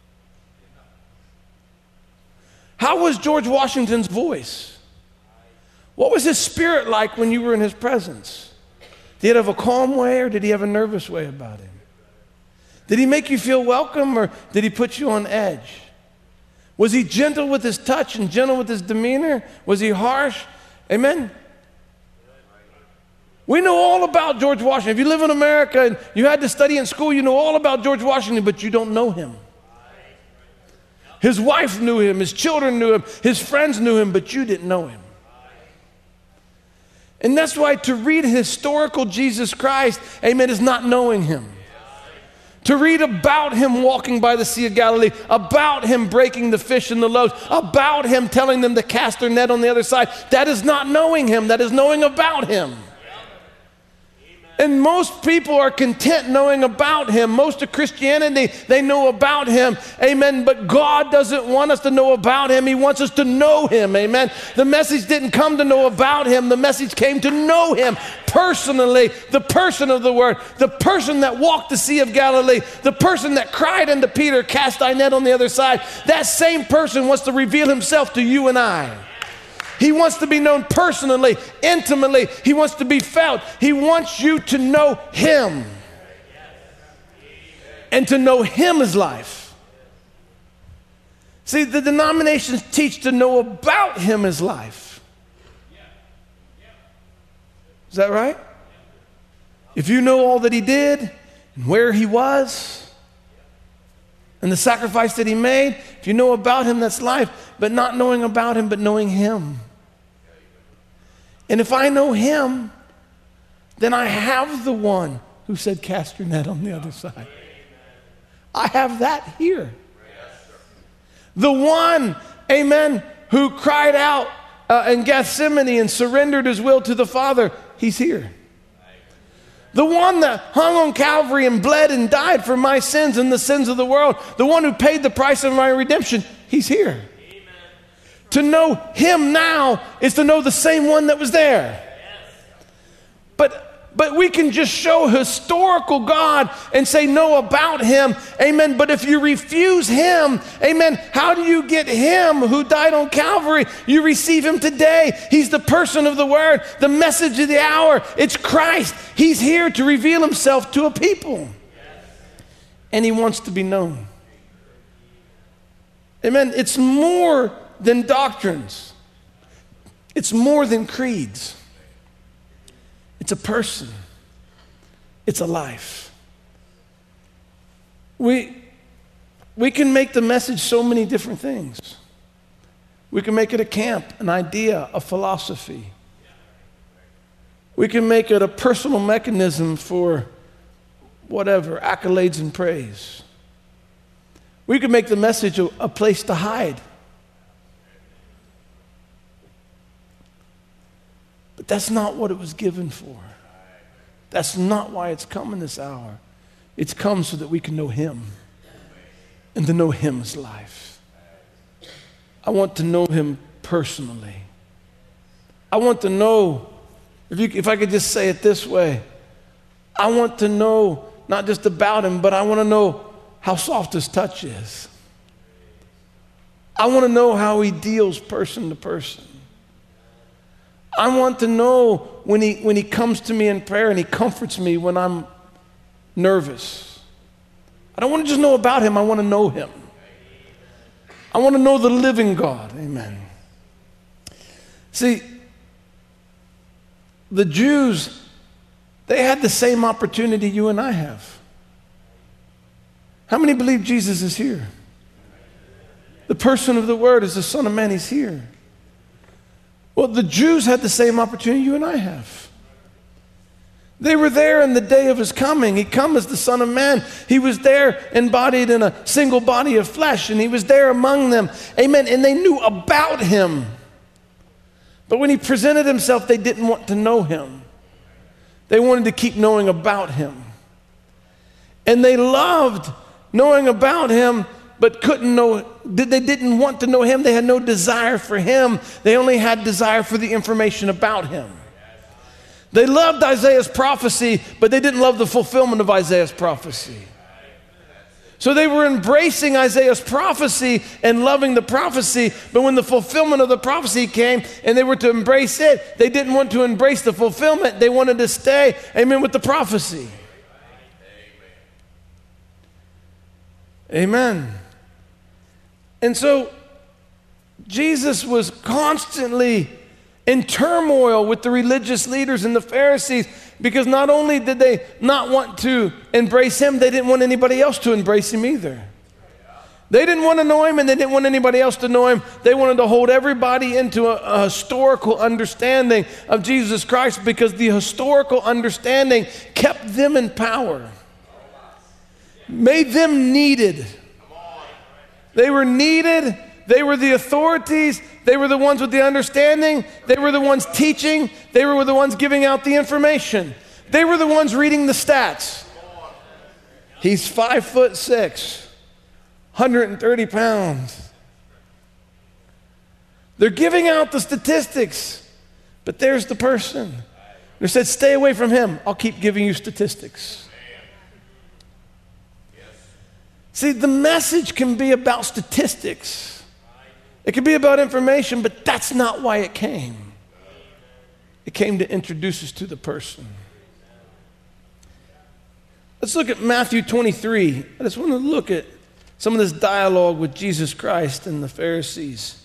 How was George Washington's voice? What was his spirit like when you were in his presence? Did he have a calm way or did he have a nervous way about him? Did he make you feel welcome or did he put you on edge? Was he gentle with his touch and gentle with his demeanor? Was he harsh? Amen? We know all about George Washington. If you live in America and you had to study in school, you know all about George Washington, but you don't know him. His wife knew him, his children knew him, his friends knew him, but you didn't know him. And that's why to read historical Jesus Christ, amen, is not knowing him. to read about him walking by the Sea of Galilee, about him breaking the fish and the loaves, about him telling them to cast their net on the other side. That is not knowing him. That is knowing about him. And most people are content knowing about him. Most of Christianity, they know about him. Amen. But God doesn't want us to know about him. He wants us to know him. Amen. The message didn't come to know about him. The message came to know him personally. The person of the word, the person that walked the Sea of Galilee, the person that cried unto Peter, cast thy net on the other side. That same person wants to reveal himself to you and I. He wants to be known personally, intimately. He wants to be felt. He wants you to know him. And to know him is life. See, the denominations teach to know about him is life. Is that right? If you know all that he did and where he was and the sacrifice that he made, if you know about him, that's life. But not knowing about him, but knowing him. And if I know him, then I have the one who said, cast your net on the other side. I have that here. The one, amen, who cried out uh, in Gethsemane and surrendered his will to the Father, he's here. The one that hung on Calvary and bled and died for my sins and the sins of the world, the one who paid the price of my redemption, he's here. To know him now is to know the same one that was there. But, but we can just show historical God and say know about him. Amen. But if you refuse him, amen, how do you get him who died on Calvary? You receive him today. He's the person of the word, the message of the hour. It's Christ. He's here to reveal himself to a people. And he wants to be known. Amen. It's more than doctrines. It's more than creeds. It's a person. It's a life. We, we can make the message so many different things. We can make it a camp, an idea, a philosophy. We can make it a personal mechanism for whatever, accolades and praise. We can make the message a, a place to hide. But that's not what it was given for. That's not why it's come in this hour. It's come so that we can know him. And to know him is life. I want to know him personally. I want to know, if, you, if I could just say it this way, I want to know not just about him, but I want to know how soft his touch is. I want to know how he deals person to person. I want to know when he, when he comes to me in prayer and he comforts me when I'm nervous. I don't want to just know about him. I want to know him. I want to know the living God. Amen. See, the Jews, they had the same opportunity you and I have. How many believe Jesus is here? The person of the word is the Son of Man. He's here. Well, the Jews had the same opportunity you and I have. They were there in the day of his coming. He come as the Son of Man. He was there embodied in a single body of flesh, and he was there among them. Amen. And they knew about him. But when he presented himself, they didn't want to know him. They wanted to keep knowing about him. And they loved knowing about him, but couldn't know, they didn't want to know him. They had no desire for him. They only had desire for the information about him. They loved Isaiah's prophecy, but they didn't love the fulfillment of Isaiah's prophecy. So they were embracing Isaiah's prophecy and loving the prophecy, but when the fulfillment of the prophecy came and they were to embrace it, they didn't want to embrace the fulfillment. They wanted to stay, amen, with the prophecy. Amen. And so Jesus was constantly in turmoil with the religious leaders and the Pharisees, because not only did they not want to embrace him, they didn't want anybody else to embrace him either. They didn't want to know him, and they didn't want anybody else to know him. They wanted to hold everybody into a, a historical understanding of Jesus Christ, because the historical understanding kept them in power. made them needed. They were needed. They were the authorities. They were the ones with the understanding. They were the ones teaching. They were the ones giving out the information. They were the ones reading the stats. He's five foot six, one hundred thirty pounds. They're giving out the statistics, but there's the person. They said, stay away from him. I'll keep giving you statistics. See, the message can be about statistics. It can be about information, but that's not why it came. It came to introduce us to the person. Let's look at Matthew twenty-three. I just want to look at some of this dialogue with Jesus Christ and the Pharisees.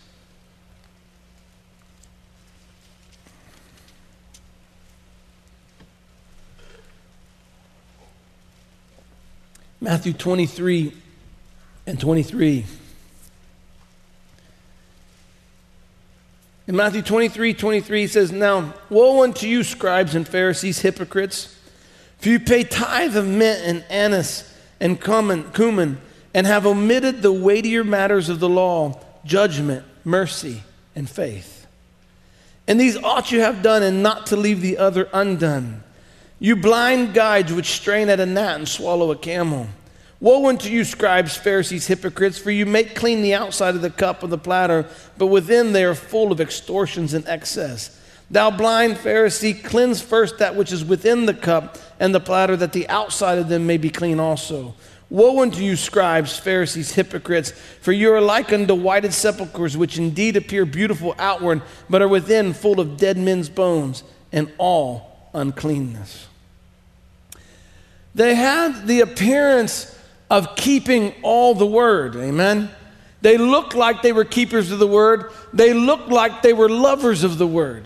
Matthew twenty-three and twenty-three. In Matthew twenty-three, twenty-three, it says, now, woe unto you, scribes and Pharisees, hypocrites, for you pay tithe of mint and anise and cumin, and have omitted the weightier matters of the law, judgment, mercy, and faith. And these ought you have done, and not to leave the other undone. You blind guides which strain at a gnat and swallow a camel. Woe unto you, scribes, Pharisees, hypocrites, for you make clean the outside of the cup and the platter, but within they are full of extortions and excess. Thou blind Pharisee, cleanse first that which is within the cup and the platter, that the outside of them may be clean also. Woe unto you, scribes, Pharisees, hypocrites, for you are like unto whited sepulchres, which indeed appear beautiful outward, but are within full of dead men's bones and all uncleanness. They had the appearance of keeping all the word, amen? They looked like they were keepers of the word. They looked like they were lovers of the word.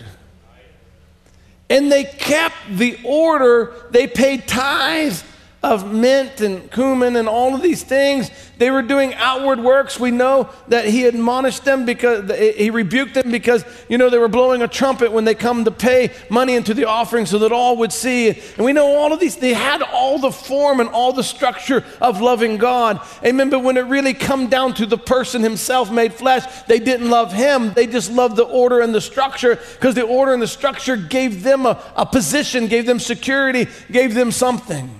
And they kept the order. They paid tithes of mint and cumin and all of these things. They were doing outward works. We know that he admonished them because he rebuked them because, you know, they were blowing a trumpet when they come to pay money into the offering so that all would see. And we know all of these, they had all the form and all the structure of loving God. Amen. But when it really come down to the person himself made flesh, they didn't love him. They just loved the order and the structure, because the order and the structure gave them a, a position, gave them security, gave them something.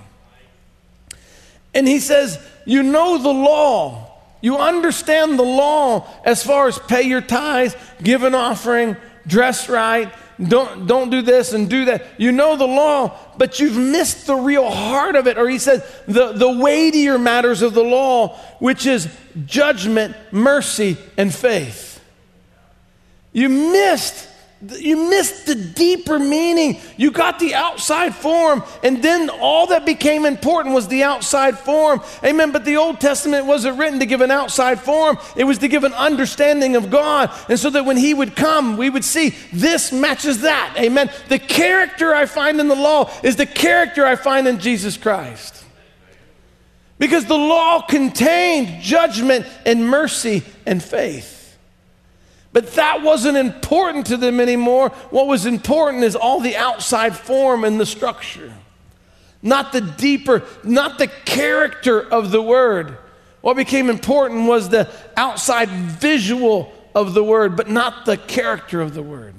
And he says, you know the law. You understand the law as far as pay your tithes, give an offering, dress right, don't, don't do this and do that. You know the law, but you've missed the real heart of it. Or he says, the, the weightier matters of the law, which is judgment, mercy, and faith. You missed You missed the deeper meaning. You got the outside form, and then all that became important was the outside form. Amen. But the Old Testament wasn't written to give an outside form. It was to give an understanding of God. And so that when he would come, we would see this matches that. Amen. The character I find in the law is the character I find in Jesus Christ. Because the law contained judgment and mercy and faith. But that wasn't important to them anymore. What was important is all the outside form and the structure. Not the deeper, not the character of the word. What became important was the outside visual of the word, but not the character of the word.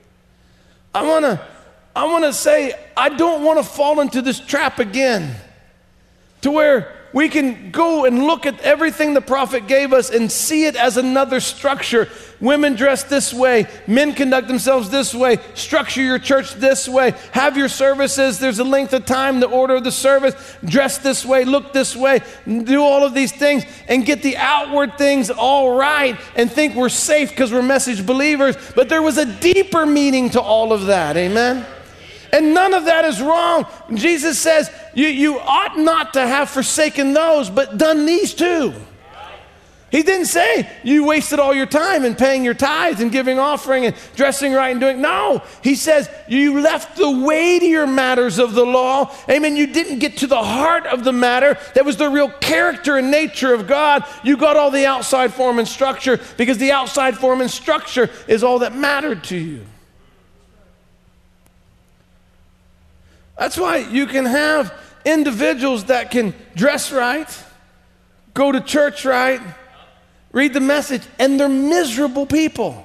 I want to I want to say, I don't want to fall into this trap again, to where we can go and look at everything the prophet gave us and see it as another structure. Women dress this way. Men conduct themselves this way. Structure your church this way. Have your services. There's a length of time, the order of the service. Dress this way. Look this way. Do all of these things and get the outward things all right and think we're safe because we're message believers. But there was a deeper meaning to all of that. Amen? And none of that is wrong. Jesus says, you, you ought not to have forsaken those, but done these too. He didn't say you wasted all your time in paying your tithes and giving offering and dressing right and doing. No, he says you left the weightier matters of the law. Amen. You didn't get to the heart of the matter. That was the real character and nature of God. You got all the outside form and structure because the outside form and structure is all that mattered to you. That's why you can have individuals that can dress right, go to church right, read the message, and they're miserable people.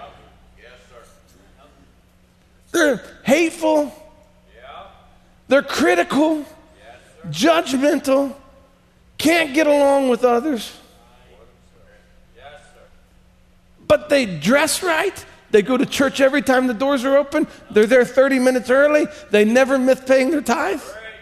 They're hateful. They're critical, judgmental, can't get along with others. But they dress right. They go to church every time the doors are open. They're there thirty minutes early. They never miss paying their tithe.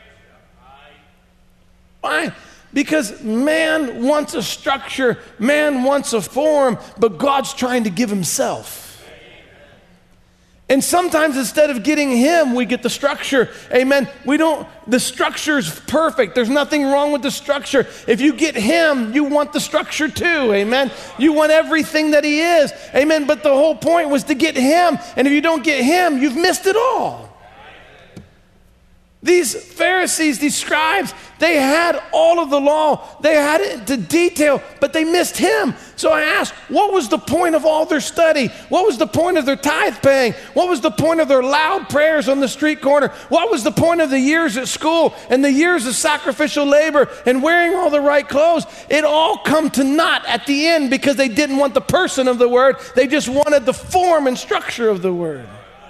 Why? Because man wants a structure, man wants a form, but God's trying to give himself. And sometimes instead of getting him, we get the structure. Amen. We don't, the structure's perfect. There's nothing wrong with the structure. If you get him, you want the structure too. Amen. You want everything that he is. Amen. But the whole point was to get him. And if you don't get him, you've missed it all. These Pharisees, these scribes, they had all of the law. They had it to detail, but they missed him. So I asked, what was the point of all their study? What was the point of their tithe paying? What was the point of their loud prayers on the street corner? What was the point of the years at school and the years of sacrificial labor and wearing all the right clothes? It all come to naught at the end because they didn't want the person of the word. They just wanted the form and structure of the word.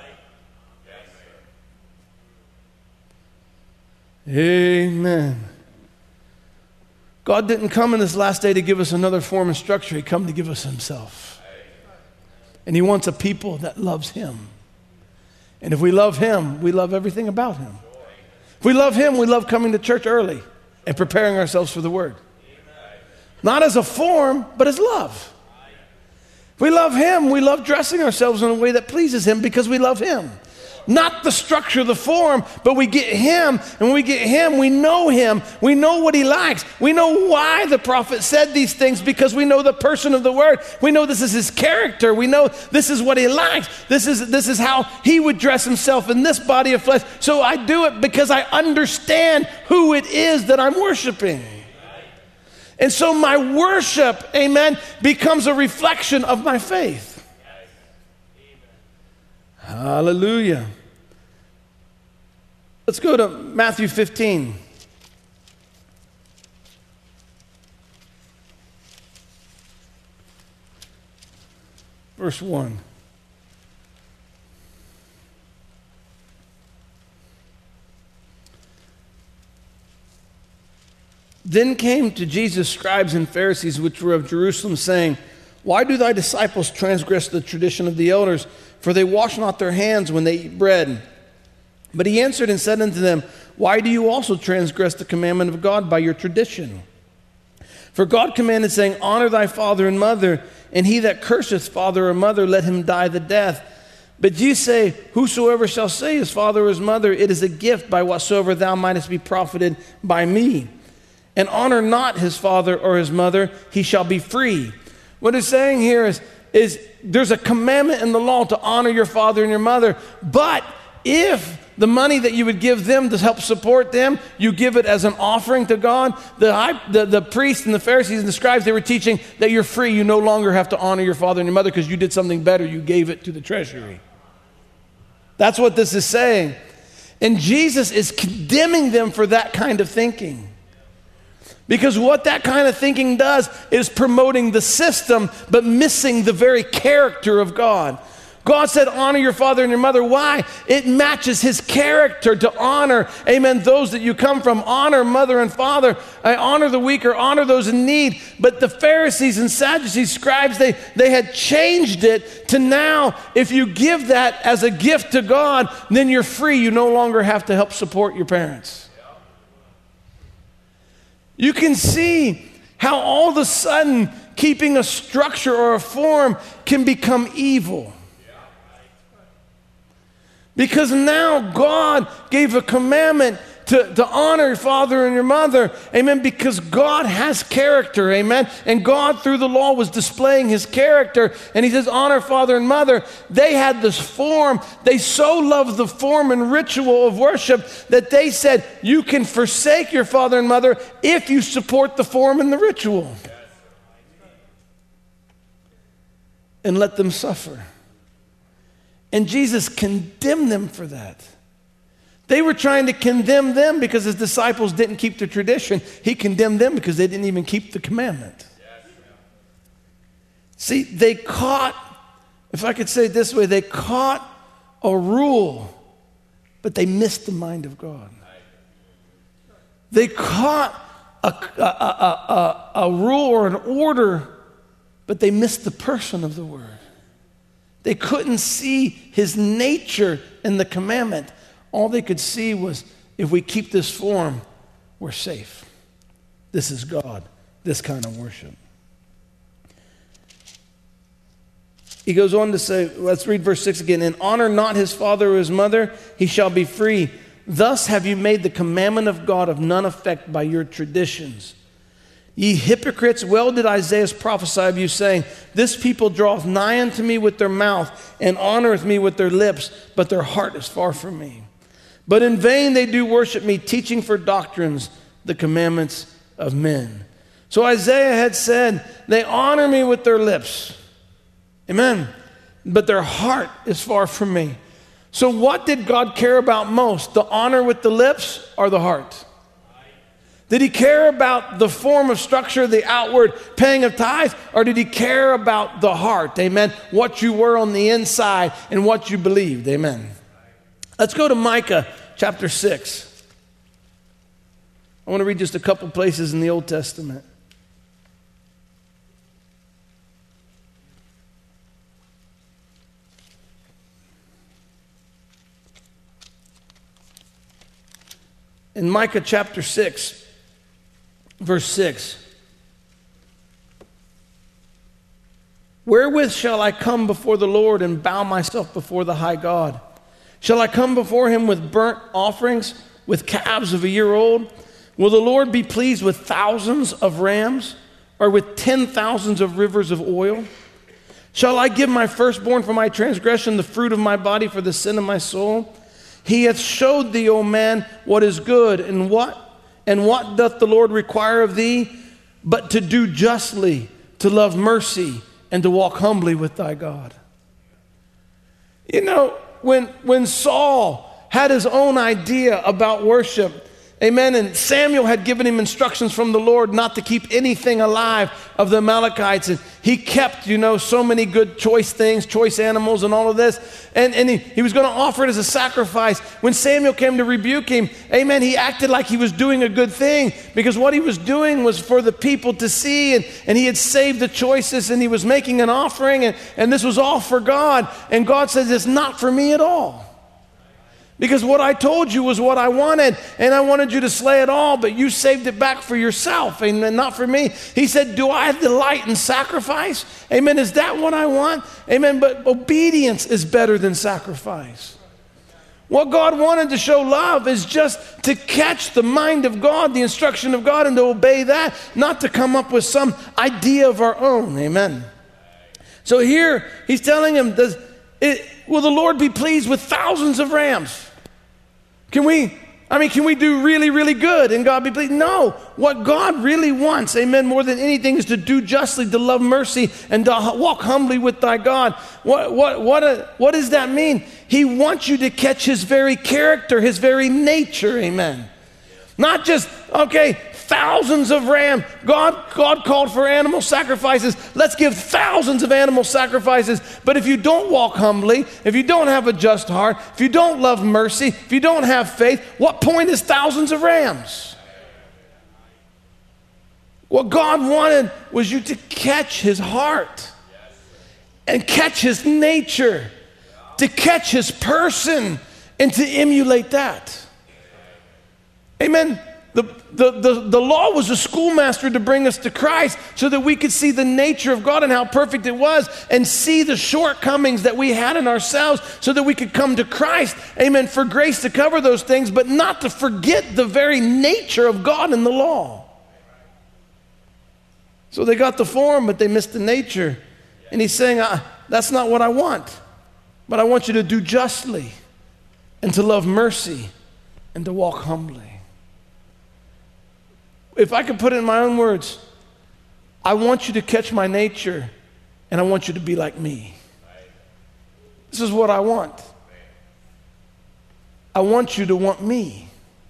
Amen. God didn't come in this last day to give us another form and structure. He came to give us himself. And he wants a people that loves him. And if we love him, we love everything about him. If we love him, we love coming to church early and preparing ourselves for the word. Not as a form, but as love. If we love him, we love dressing ourselves in a way that pleases him because we love him. Not the structure, the form, but we get him, and when we get him, we know him. We know what he likes. We know why the prophet said these things because we know the person of the word. We know this is his character. We know this is what he likes. This is, this is how he would dress himself in this body of flesh. So I do it because I understand who it is that I'm worshiping. And so my worship, amen, becomes a reflection of my faith. Hallelujah. Let's go to Matthew fifteen. Verse one. Then came to Jesus scribes and Pharisees which were of Jerusalem, saying, why do thy disciples transgress the tradition of the elders? For they wash not their hands when they eat bread. But he answered and said unto them, why do you also transgress the commandment of God by your tradition? For God commanded, saying, honor thy father and mother, and he that curseth father or mother, let him die the death. But ye say, whosoever shall say his father or his mother, it is a gift by whatsoever thou mightest be profited by me. And honor not his father or his mother, he shall be free. What it's saying here is, is there's a commandment in the law to honor your father and your mother, but if the money that you would give them to help support them, you give it as an offering to God, the, high, the, the priests and the Pharisees and the scribes, they were teaching that you're free. You no longer have to honor your father and your mother because you did something better. You gave it to the treasury. That's what this is saying. And Jesus is condemning them for that kind of thinking. Because what that kind of thinking does is promoting the system, but missing the very character of God. God said, honor your father and your mother. Why? It matches his character to honor, amen, those that you come from. Honor mother and father. I honor the weaker, honor those in need. But the Pharisees and Sadducees, scribes, they, they had changed it to now, if you give that as a gift to God, then you're free. You no longer have to help support your parents. You can see how all of a sudden keeping a structure or a form can become evil. Because now God gave a commandment to, to honor your father and your mother, amen, because God has character, amen, and God through the law was displaying his character, and he says honor father and mother. They had this form, they so loved the form and ritual of worship that they said you can forsake your father and mother if you support the form and the ritual. And let them suffer. And Jesus condemned them for that. They were trying to condemn them because his disciples didn't keep the tradition. He condemned them because they didn't even keep the commandment. See, they caught, if I could say it this way, they caught a rule, but they missed the mind of God. They caught a, a, a, a, a rule or an order, but they missed the person of the word. They couldn't see his nature in the commandment. All they could see was, if we keep this form, we're safe. This is God, this kind of worship. He goes on to say, let's read verse six again. And honor not his father or his mother, he shall be free. Thus have you made the commandment of God of none effect by your traditions. Ye hypocrites, well did Isaiah prophesy of you, saying, this people draweth nigh unto me with their mouth, and honoreth me with their lips, but their heart is far from me. But in vain they do worship me, teaching for doctrines the commandments of men. So Isaiah had said, they honor me with their lips. Amen. But their heart is far from me. So what did God care about most? The honor with the lips or the heart? Did he care about the form of structure, the outward paying of tithes, or did he care about the heart? Amen. What you were on the inside and what you believed. Amen. Let's go to Micah chapter six. I want to read just a couple places in the Old Testament. In Micah chapter six, verse six. Wherewith shall I come before the Lord and bow myself before the high God? Shall I come before him with burnt offerings, with calves of a year old? Will the Lord be pleased with thousands of rams, or with ten thousands of rivers of oil? Shall I give my firstborn for my transgression, the fruit of my body for the sin of my soul? He hath showed thee, O man, what is good, and what and what doth the Lord require of thee, but to do justly, to love mercy, and to walk humbly with thy God. You know, when when Saul had his own idea about worship, amen, and Samuel had given him instructions from the Lord not to keep anything alive of the Amalekites, and he kept, you know, so many good choice things, choice animals and all of this, and, and he, he was going to offer it as a sacrifice. When Samuel came to rebuke him, amen, he acted like he was doing a good thing, because what he was doing was for the people to see, and, and he had saved the choices, and he was making an offering, and, and this was all for God, and God says, it's not for me at all. Because what I told you was what I wanted, and I wanted you to slay it all, but you saved it back for yourself, and not for me. He said, do I delight in sacrifice? Amen. Is that what I want? Amen. But obedience is better than sacrifice. What God wanted to show love is just to catch the mind of God, the instruction of God, and to obey that, not to come up with some idea of our own. Amen. So here, he's telling him, does it, will the Lord be pleased with thousands of rams? Can we, I mean, can we do really, really good and God be pleased? No. What God really wants, amen, more than anything is to do justly, to love mercy, and to walk humbly with thy God. What, what, what, a, what does that mean? He wants you to catch his very character, his very nature, amen. Not just, okay, thousands of rams. God, God called for animal sacrifices. Let's give thousands of animal sacrifices. But if you don't walk humbly, if you don't have a just heart, if you don't love mercy, if you don't have faith, what point is thousands of rams? What God wanted was you to catch his heart and catch his nature, to catch his person and to emulate that. Amen. The, the, the, the law was a schoolmaster to bring us to Christ so that we could see the nature of God and how perfect it was, and see the shortcomings that we had in ourselves so that we could come to Christ, amen, for grace to cover those things, but not to forget the very nature of God in the law. So they got the form, but they missed the nature. And he's saying, uh, that's not what I want, but I want you to do justly, and to love mercy, and to walk humbly. If I could put it in my own words, I want you to catch my nature, and I want you to be like me. This is what I want. I want you to want me.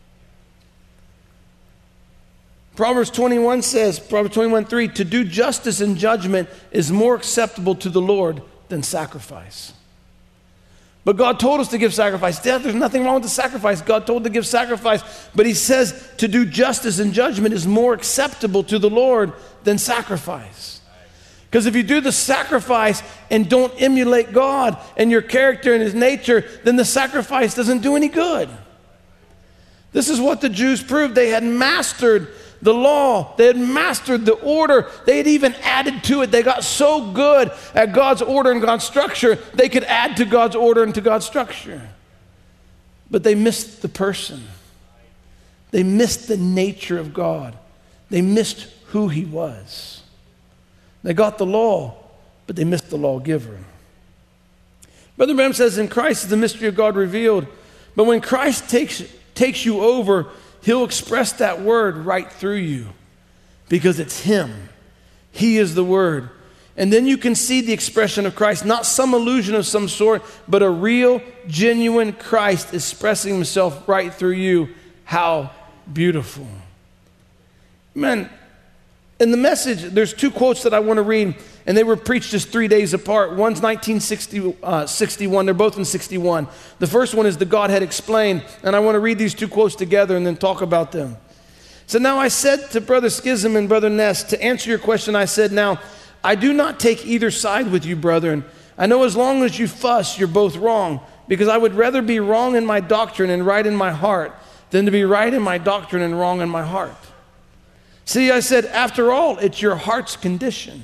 Proverbs twenty-one says, Proverbs twenty-one three, to do justice and judgment is more acceptable to the Lord than sacrifice. But God told us to give sacrifice. There's nothing wrong with the sacrifice. God told to give sacrifice. But he says to do justice and judgment is more acceptable to the Lord than sacrifice. Because if you do the sacrifice and don't emulate God and your character and his nature, then the sacrifice doesn't do any good. This is what the Jews proved. They had mastered the law. They had mastered the order. They had even added to it. They got so good at God's order and God's structure, they could add to God's order and to God's structure. But they missed the person. They missed the nature of God. They missed who he was. They got the law, but they missed the lawgiver. Brother Branham says, in Christ is the mystery of God revealed. But when Christ takes, takes you over, he'll express that word right through you because it's him. He is the word. And then you can see the expression of Christ, not some illusion of some sort, but a real, genuine Christ expressing himself right through you. How beautiful. Man, in the message, there's two quotes that I want to read, and they were preached just three days apart. One's nineteen sixty-one. They're both in sixty-one. The first one is the Godhead Explained, and I want to read these two quotes together and then talk about them. So now I said to Brother Schism and Brother Ness, to answer your question, I said, now, I do not take either side with you, brethren. I know as long as you fuss, you're both wrong, because I would rather be wrong in my doctrine and right in my heart than to be right in my doctrine and wrong in my heart. See, I said, after all, it's your heart's condition.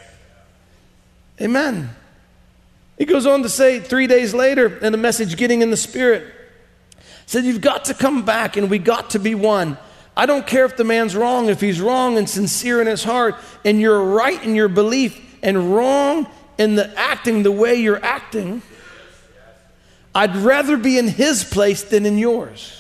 Amen. He goes on to say three days later in the message, Getting in the Spirit, said, you've got to come back and we got to be one. I don't care if the man's wrong, if he's wrong and sincere in his heart, and you're right in your belief and wrong in the acting the way you're acting, I'd rather be in his place than in yours.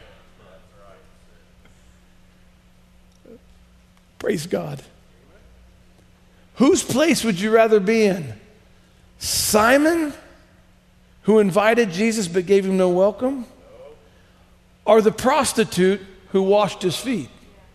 Praise God. Whose place would you rather be in? Simon, who invited Jesus but gave him no welcome? Or the prostitute who washed his feet?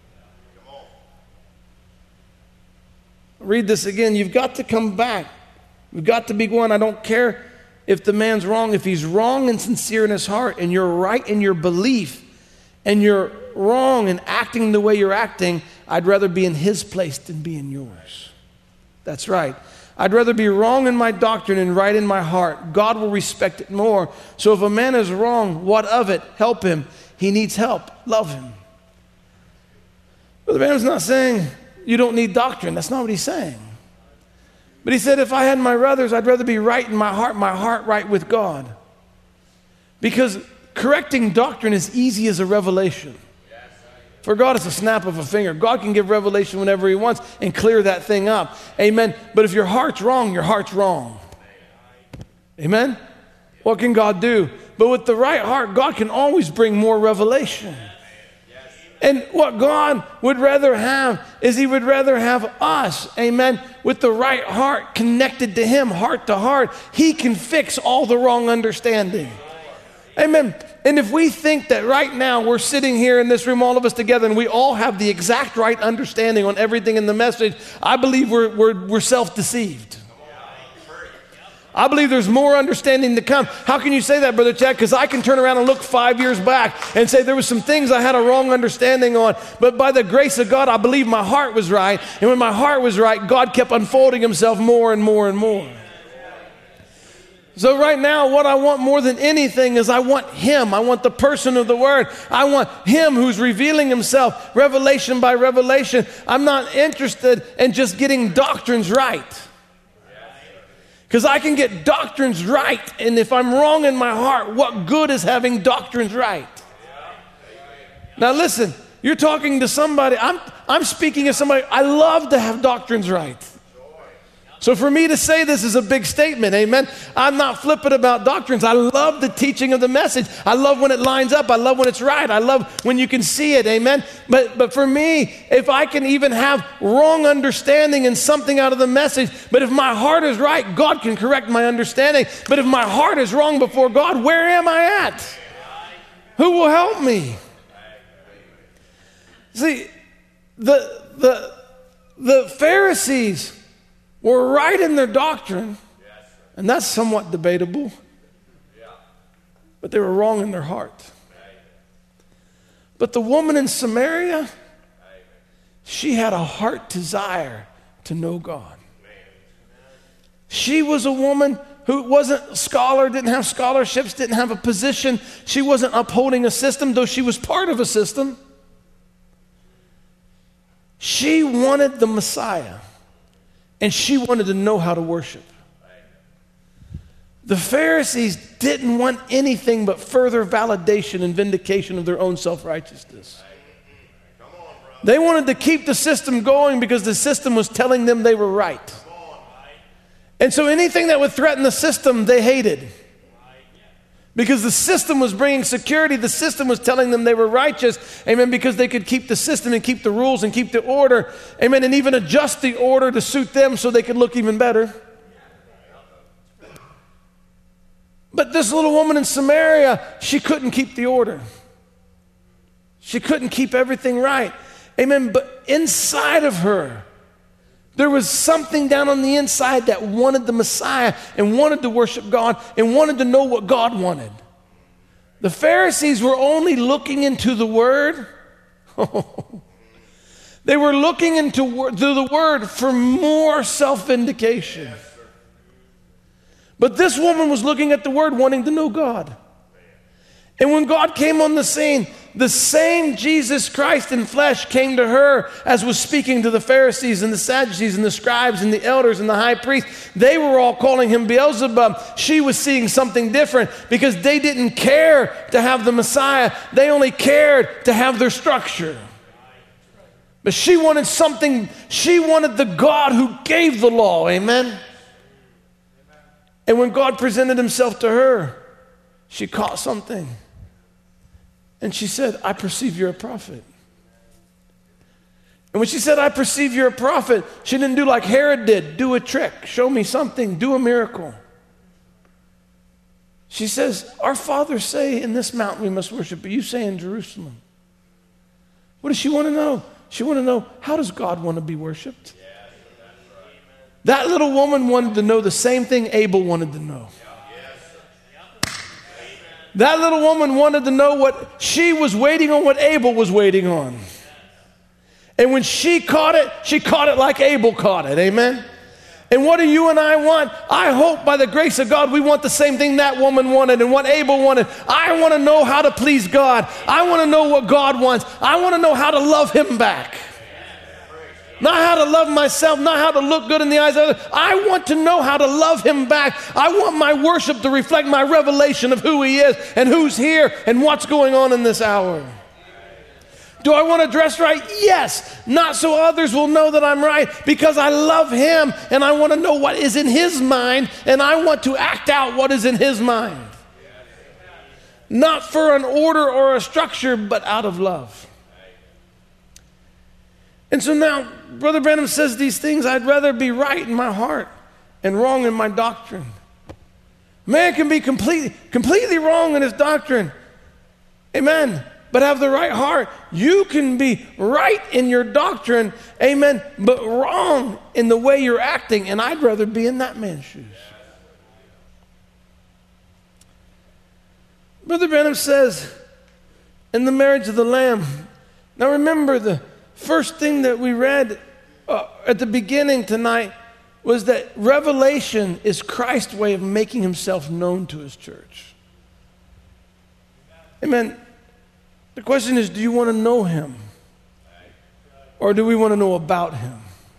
Read this again. You've got to come back. You've got to be one. I don't care if the man's wrong. If he's wrong and sincere in his heart, and you're right in your belief, and you're wrong in acting the way you're acting, I'd rather be in his place than be in yours. That's right. I'd rather be wrong in my doctrine and right in my heart. God will respect it more. So if a man is wrong, what of it? Help him. He needs help. Love him. Brother Branham's not saying you don't need doctrine. That's not what he's saying. But he said, if I had my brothers, I'd rather be right in my heart, my heart right with God. Because correcting doctrine is easy as a revelation. For God, it's a snap of a finger. God can give revelation whenever he wants and clear that thing up. Amen. But if your heart's wrong, your heart's wrong. Amen. What can God do? But with the right heart, God can always bring more revelation. And what God would rather have is he would rather have us, amen, with the right heart connected to him, heart to heart. He can fix all the wrong understanding. Amen. And if we think that right now we're sitting here in this room, all of us together, and we all have the exact right understanding on everything in the message, I believe we're, we're, we're self-deceived. I believe there's more understanding to come. How can you say that, Brother Chad? Because I can turn around and look five years back and say there were some things I had a wrong understanding on, but by the grace of God, I believe my heart was right. And when my heart was right, God kept unfolding himself more and more and more. So right now, what I want more than anything is I want him. I want the person of the word. I want him who's revealing himself revelation by revelation. I'm not interested in just getting doctrines right. Because I can get doctrines right, and if I'm wrong in my heart, what good is having doctrines right? Now listen, you're talking to somebody, I'm, I'm speaking to somebody, I love to have doctrines right. So for me to say this is a big statement, amen? I'm not flippant about doctrines. I love the teaching of the message. I love when it lines up. I love when it's right. I love when you can see it, amen? But, but for me, if I can even have wrong understanding and something out of the message, but if my heart is right, God can correct my understanding. But if my heart is wrong before God, where am I at? Who will help me? See, the, the, the Pharisees were right in their doctrine, and that's somewhat debatable, but they were wrong in their heart. But the woman in Samaria, she had a heart desire to know God. She was a woman who wasn't a scholar, didn't have scholarships, didn't have a position. She wasn't upholding a system, though she was part of a system. She wanted the Messiah, and she wanted to know how to worship. The Pharisees didn't want anything but further validation and vindication of their own self-righteousness. They wanted to keep the system going because the system was telling them they were right. And so anything that would threaten the system, they hated. Because the system was bringing security. The system was telling them they were righteous. Amen. Because they could keep the system and keep the rules and keep the order. Amen. And even adjust the order to suit them so they could look even better. But this little woman in Samaria, she couldn't keep the order. She couldn't keep everything right. Amen. But inside of her, there was something down on the inside that wanted the Messiah and wanted to worship God and wanted to know what God wanted. The Pharisees were only looking into the Word. They were looking into the Word for more self-vindication. But this woman was looking at the Word wanting to know God. And when God came on the scene, the same Jesus Christ in flesh came to her as was speaking to the Pharisees and the Sadducees and the scribes and the elders and the high priest. They were all calling him Beelzebub. She was seeing something different because they didn't care to have the Messiah. They only cared to have their structure. But she wanted something, she wanted the God who gave the law, amen? And when God presented himself to her, she caught something. And she said, I perceive you're a prophet. And when she said, I perceive you're a prophet, she didn't do like Herod did, do a trick, show me something, do a miracle. She says, our fathers say in this mountain we must worship, but you say in Jerusalem. What does she want to know? She want to know, how does God want to be worshiped? That little woman wanted to know the same thing Abel wanted to know. That little woman wanted to know what she was waiting on, what Abel was waiting on. And when she caught it, she caught it like Abel caught it. Amen? And what do you and I want? I hope by the grace of God we want the same thing that woman wanted and what Abel wanted. I want to know how to please God. I want to know what God wants. I want to know how to love him back. Not how to love myself, not how to look good in the eyes of others. I want to know how to love him back. I want my worship to reflect my revelation of who he is and who's here and what's going on in this hour. Do I want to dress right? Yes. Not so others will know that I'm right, because I love him and I want to know what is in his mind and I want to act out what is in his mind. Not for an order or a structure, but out of love. And so now, Brother Branham says these things, I'd rather be right in my heart and wrong in my doctrine. Man can be completely, completely wrong in his doctrine. Amen. But have the right heart. You can be right in your doctrine, amen, but wrong in the way you're acting, and I'd rather be in that man's shoes. Brother Branham says, in the marriage of the Lamb, now remember the first thing that we read uh, at the beginning tonight was that revelation is Christ's way of making himself known to his church. Amen. The question is, do you want to know him? Or do we want to know about him?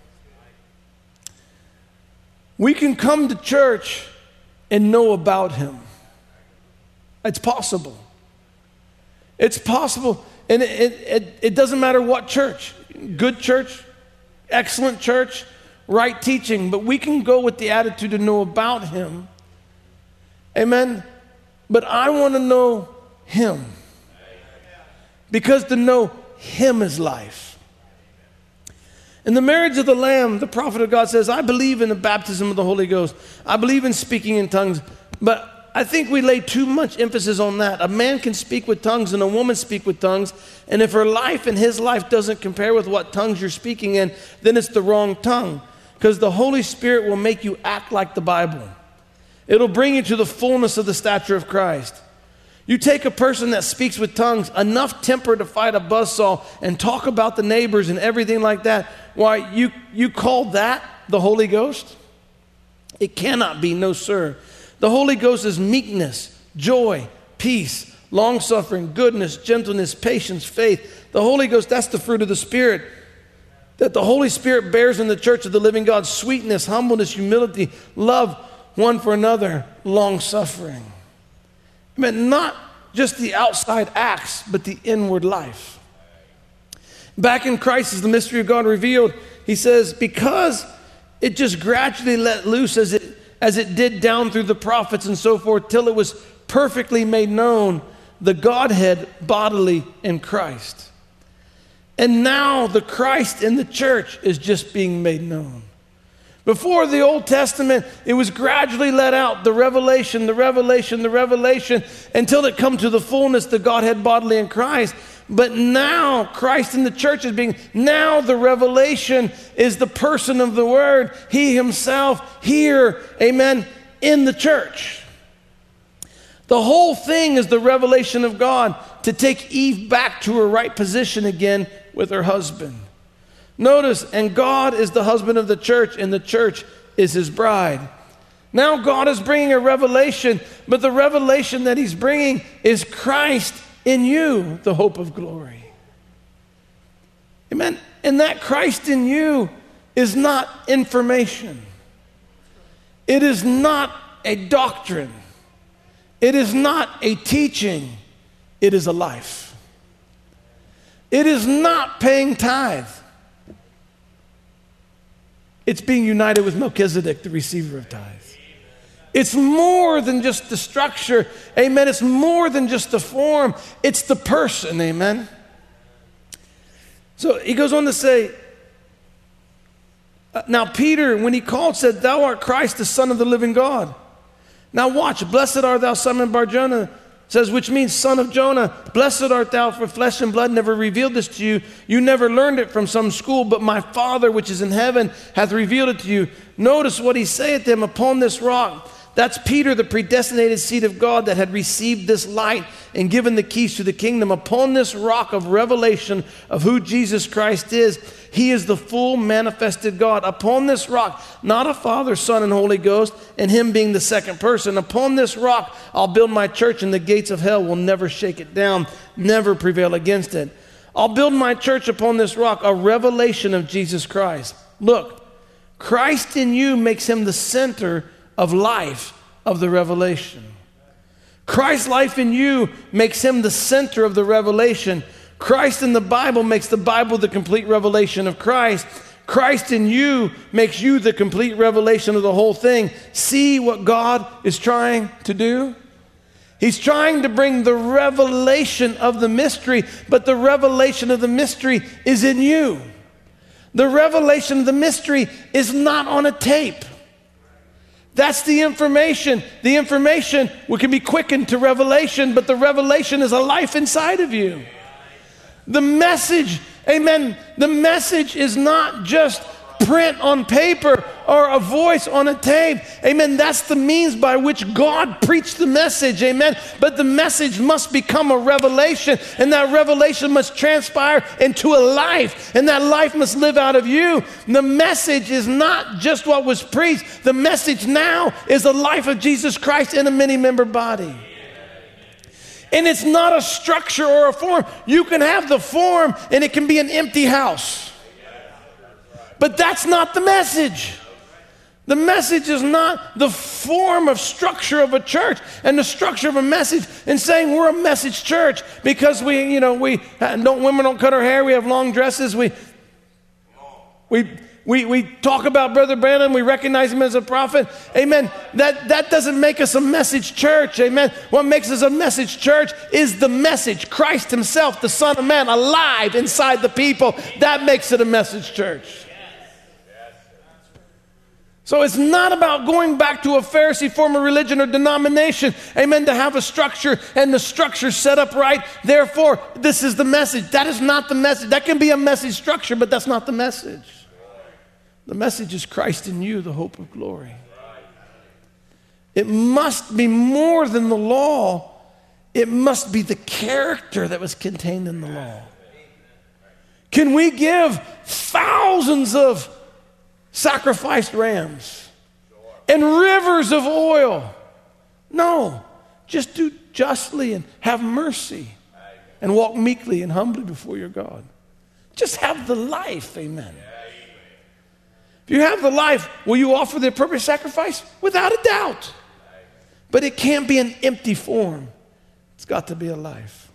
We can come to church and know about him. It's possible. It's possible. And it, it, it doesn't matter what church, good church, excellent church, right teaching, but we can go with the attitude to know about him. Amen. But I want to know him. Because to know him is life. In the marriage of the Lamb, the prophet of God says, I believe in the baptism of the Holy Ghost. I believe in speaking in tongues, but I think we lay too much emphasis on that. A man can speak with tongues and a woman speak with tongues, and if her life and his life doesn't compare with what tongues you're speaking in, then it's the wrong tongue, because the Holy Spirit will make you act like the Bible. It'll bring you to the fullness of the stature of Christ. You take a person that speaks with tongues, enough temper to fight a buzzsaw and talk about the neighbors and everything like that. Why, you, you call that the Holy Ghost? It cannot be, no sir. The Holy Ghost is meekness, joy, peace, long-suffering, goodness, gentleness, patience, faith. The Holy Ghost, that's the fruit of the Spirit that the Holy Spirit bears in the church of the living God: sweetness, humbleness, humility, love one for another, long-suffering. I mean, not just the outside acts, but the inward life. Back in Christ is the mystery of God revealed. He says, because it just gradually let loose as it as it did down through the prophets and so forth, till it was perfectly made known, the Godhead bodily in Christ. And now the Christ in the church is just being made known. Before the Old Testament, it was gradually let out, the revelation, the revelation, the revelation, until it come to the fullness, the Godhead bodily in Christ. But now Christ in the church is being, now the revelation is the person of the Word, He Himself here, amen, in the church. The whole thing is the revelation of God to take Eve back to her right position again with her husband. Notice, and God is the husband of the church, and the church is His bride. Now God is bringing a revelation, but the revelation that He's bringing is Christ in you, the hope of glory. Amen. And that Christ in you is not information. It is not a doctrine. It is not a teaching. It is a life. It is not paying tithe. It's being united with Melchizedek, the receiver of tithes. It's more than just the structure, amen. It's more than just the form. It's the person, amen. So he goes on to say, now Peter, when he called, said, thou art Christ, the Son of the living God. Now watch, blessed art thou, Simon Bar-Jonah, says, which means son of Jonah. Blessed art thou, for flesh and blood never revealed this to you. You never learned it from some school, but my Father which is in heaven hath revealed it to you. Notice what he saith to them, upon this rock. That's Peter, the predestinated seed of God that had received this light and given the keys to the kingdom. Upon this rock of revelation of who Jesus Christ is, He is the full manifested God. Upon this rock, not a Father, Son, and Holy Ghost, and Him being the second person. Upon this rock, I'll build my church, and the gates of hell will never shake it down, never prevail against it. I'll build my church upon this rock, a revelation of Jesus Christ. Look, Christ in you makes Him the center of life of the revelation. Christ's life in you makes Him the center of the revelation. Christ in the Bible makes the Bible the complete revelation of Christ. Christ in you makes you the complete revelation of the whole thing. See what God is trying to do? He's trying to bring the revelation of the mystery, but the revelation of the mystery is in you. The revelation of the mystery is not on a tape. That's the information. The information can be quickened to revelation, but the revelation is a life inside of you. The message, amen, the message is not just print on paper or a voice on a tape. Amen. That's the means by which God preached the message. Amen. But the message must become a revelation, and that revelation must transpire into a life, and that life must live out of you. The message is not just what was preached. The message now is the life of Jesus Christ in a many-member body. And it's not a structure or a form. You can have the form and it can be an empty house. But that's not the message. The message is not the form of structure of a church and the structure of a message and saying we're a message church because we, you know, we don't, women don't cut our hair, we have long dresses, we, we, we, we talk about Brother Branham, we recognize him as a prophet. Amen. That, that doesn't make us a message church. Amen. What makes us a message church is the message. Christ Himself, the Son of Man, alive inside the people. That makes it a message church. So it's not about going back to a Pharisee form of religion or denomination, amen, to have a structure and the structure set up right. Therefore, this is the message. That is not the message. That can be a message structure, but that's not the message. The message is Christ in you, the hope of glory. It must be more than the law. It must be the character that was contained in the law. Can we give thousands of sacrificed rams and rivers of oil? No, just do justly and have mercy and walk meekly and humbly before your God. Just have the life, amen. If you have the life, will you offer the appropriate sacrifice? Without a doubt. But it can't be an empty form. It's got to be a life.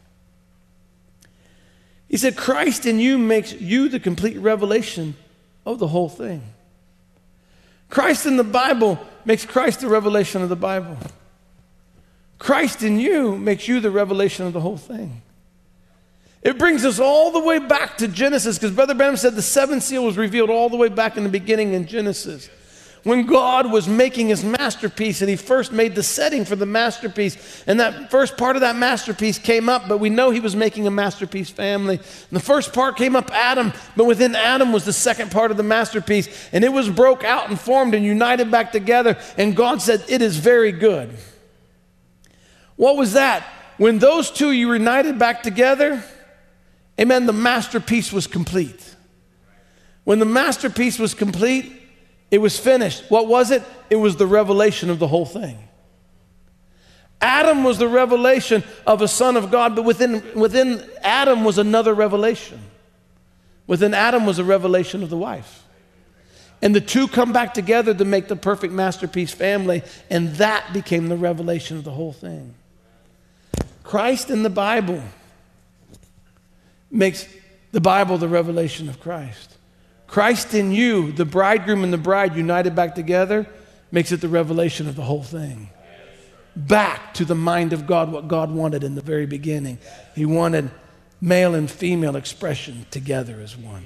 He said, Christ in you makes you the complete revelation of the whole thing. Christ in the Bible makes Christ the revelation of the Bible. Christ in you makes you the revelation of the whole thing. It brings us all the way back to Genesis, because Brother Branham said the seventh seal was revealed all the way back in the beginning in Genesis. When God was making his masterpiece and he first made the setting for the masterpiece, and that first part of that masterpiece came up, but we know he was making a masterpiece family. And the first part came up Adam, but within Adam was the second part of the masterpiece, and it was broke out and formed and united back together, and God said, it is very good. What was that? When those two you united back together, amen, the masterpiece was complete. When the masterpiece was complete, it was finished. What was it? It was the revelation of the whole thing. Adam was the revelation of a son of God, but within, within Adam was another revelation. Within Adam was a revelation of the wife. And the two come back together to make the perfect masterpiece family, and that became the revelation of the whole thing. Christ in the Bible makes the Bible the revelation of Christ. Christ in you, the bridegroom and the bride united back together, makes it the revelation of the whole thing. Back to the mind of God, what God wanted in the very beginning. He wanted male and female expression together as one.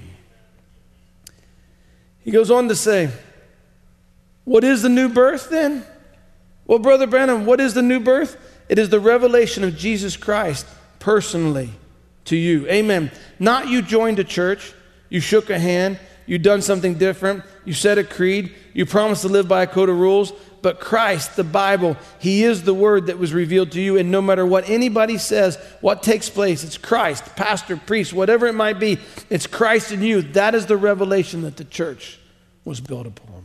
He goes on to say, what is the new birth then? Well, Brother Branham, what is the new birth? It is the revelation of Jesus Christ personally to you. Amen. Not you joined a church, you shook a hand, you done something different, you said a creed, you promised to live by a code of rules, but Christ, the Bible, he is the word that was revealed to you, and no matter what anybody says, what takes place, it's Christ, pastor, priest, whatever it might be, it's Christ in you. That is the revelation that the church was built upon.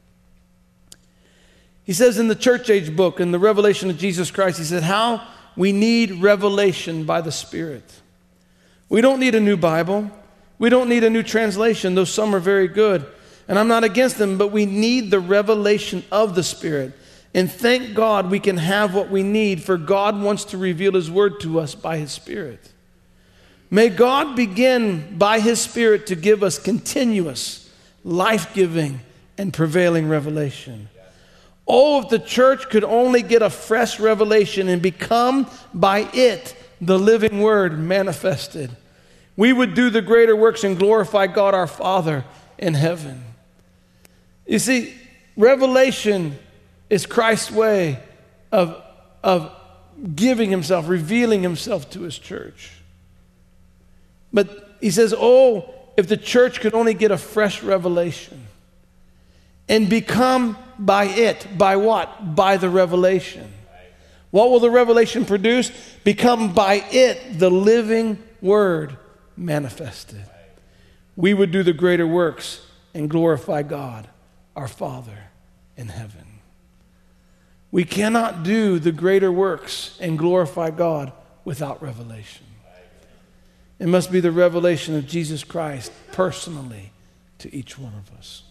He says in the church age book, in the revelation of Jesus Christ, he said how we need revelation by the Spirit. We don't need a new Bible. We don't need a new translation, though some are very good. And I'm not against them, but we need the revelation of the Spirit. And thank God we can have what we need, for God wants to reveal his word to us by his Spirit. May God begin by his Spirit to give us continuous, life-giving, and prevailing revelation. Oh, if the church could only get a fresh revelation and become by it the living word manifested, we would do the greater works and glorify God our Father in heaven. You see, revelation is Christ's way of, of giving himself, revealing himself to his church. But he says, oh, if the church could only get a fresh revelation and become by it, by what? By the revelation. What will the revelation produce? Become by it the living word manifested. We would do the greater works and glorify God, our Father in heaven. We cannot do the greater works and glorify God without revelation. It must be the revelation of Jesus Christ personally to each one of us.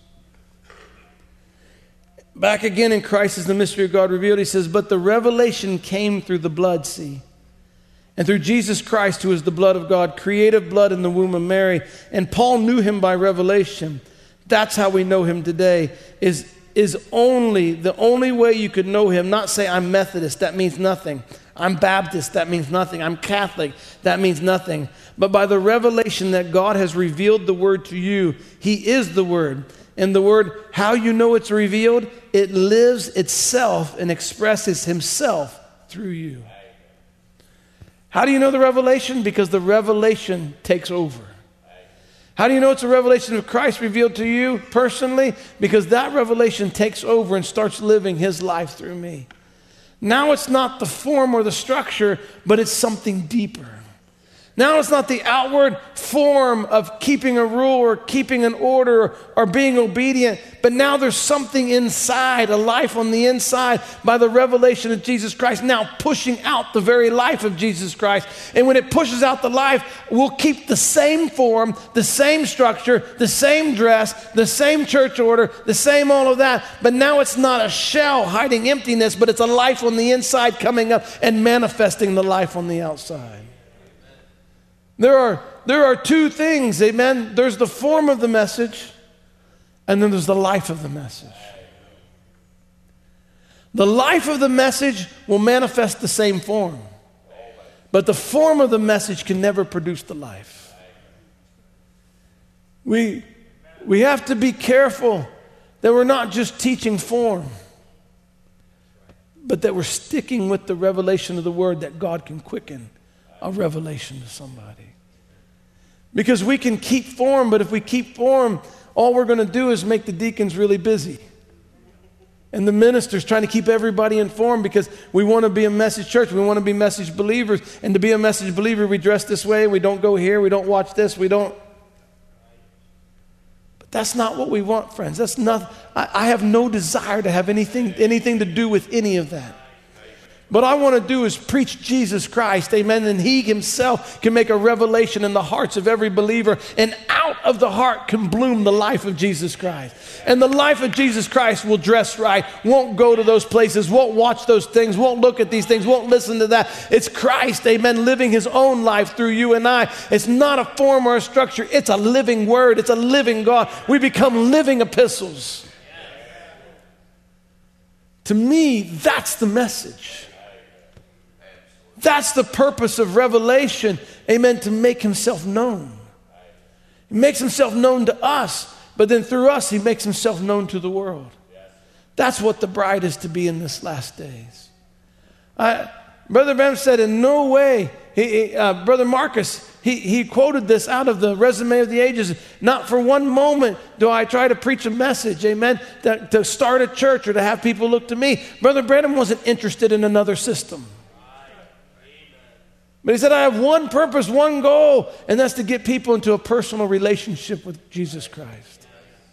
Back again in Christ is the mystery of God revealed. He says, but the revelation came through the blood, see, and through Jesus Christ, who is the blood of God, creative blood in the womb of Mary. And Paul knew him by revelation. That's how we know him today, is, is only, the only way you could know him, not say, I'm Methodist, that means nothing. I'm Baptist, that means nothing. I'm Catholic, that means nothing. But by the revelation that God has revealed the word to you, he is the word. in the word, how you know it's revealed, it lives itself and expresses himself through you. How do you know the revelation? Because the revelation takes over. How do you know it's a revelation of Christ revealed to you personally? Because that revelation takes over and starts living his life through me. Now it's not the form or the structure, but it's something deeper. Now it's not the outward form of keeping a rule or keeping an order or being obedient, but now there's something inside, a life on the inside by the revelation of Jesus Christ, now pushing out the very life of Jesus Christ. And when it pushes out the life, we'll keep the same form, the same structure, the same dress, the same church order, the same all of that. But now it's not a shell hiding emptiness, but it's a life on the inside coming up and manifesting the life on the outside. There are, there are two things, amen? There's the form of the message, and then there's the life of the message. The life of the message will manifest the same form, but the form of the message can never produce the life. We, we have to be careful that we're not just teaching form, but that we're sticking with the revelation of the word, that God can quicken a revelation to somebody. Because we can keep form, but if we keep form, all we're going to do is make the deacons really busy. And the ministers trying to keep everybody informed because we want to be a message church. We want to be message believers. And to be a message believer, we dress this way. We don't go here. We don't watch this. We don't. But that's not what we want, friends. That's not. I, I have no desire to have anything, anything to do with any of that. What I want to do is preach Jesus Christ, amen, and he himself can make a revelation in the hearts of every believer, and out of the heart can bloom the life of Jesus Christ. And the life of Jesus Christ will dress right, won't go to those places, won't watch those things, won't look at these things, won't listen to that. It's Christ, amen, living his own life through you and I. It's not a form or a structure. It's a living word. It's a living God. We become living epistles. To me, that's the message. That's the purpose of revelation, amen, to make himself known. He makes himself known to us, but then through us, he makes himself known to the world. That's what the bride is to be in this last days. I, Brother Branham said, in no way, he, he, uh, Brother Marcus, he, he quoted this out of the Resume of the Ages. Not for one moment do I try to preach a message, amen, that, to start a church or to have people look to me. Brother Branham wasn't interested in another system. But he said, I have one purpose, one goal, and that's to get people into a personal relationship with Jesus Christ.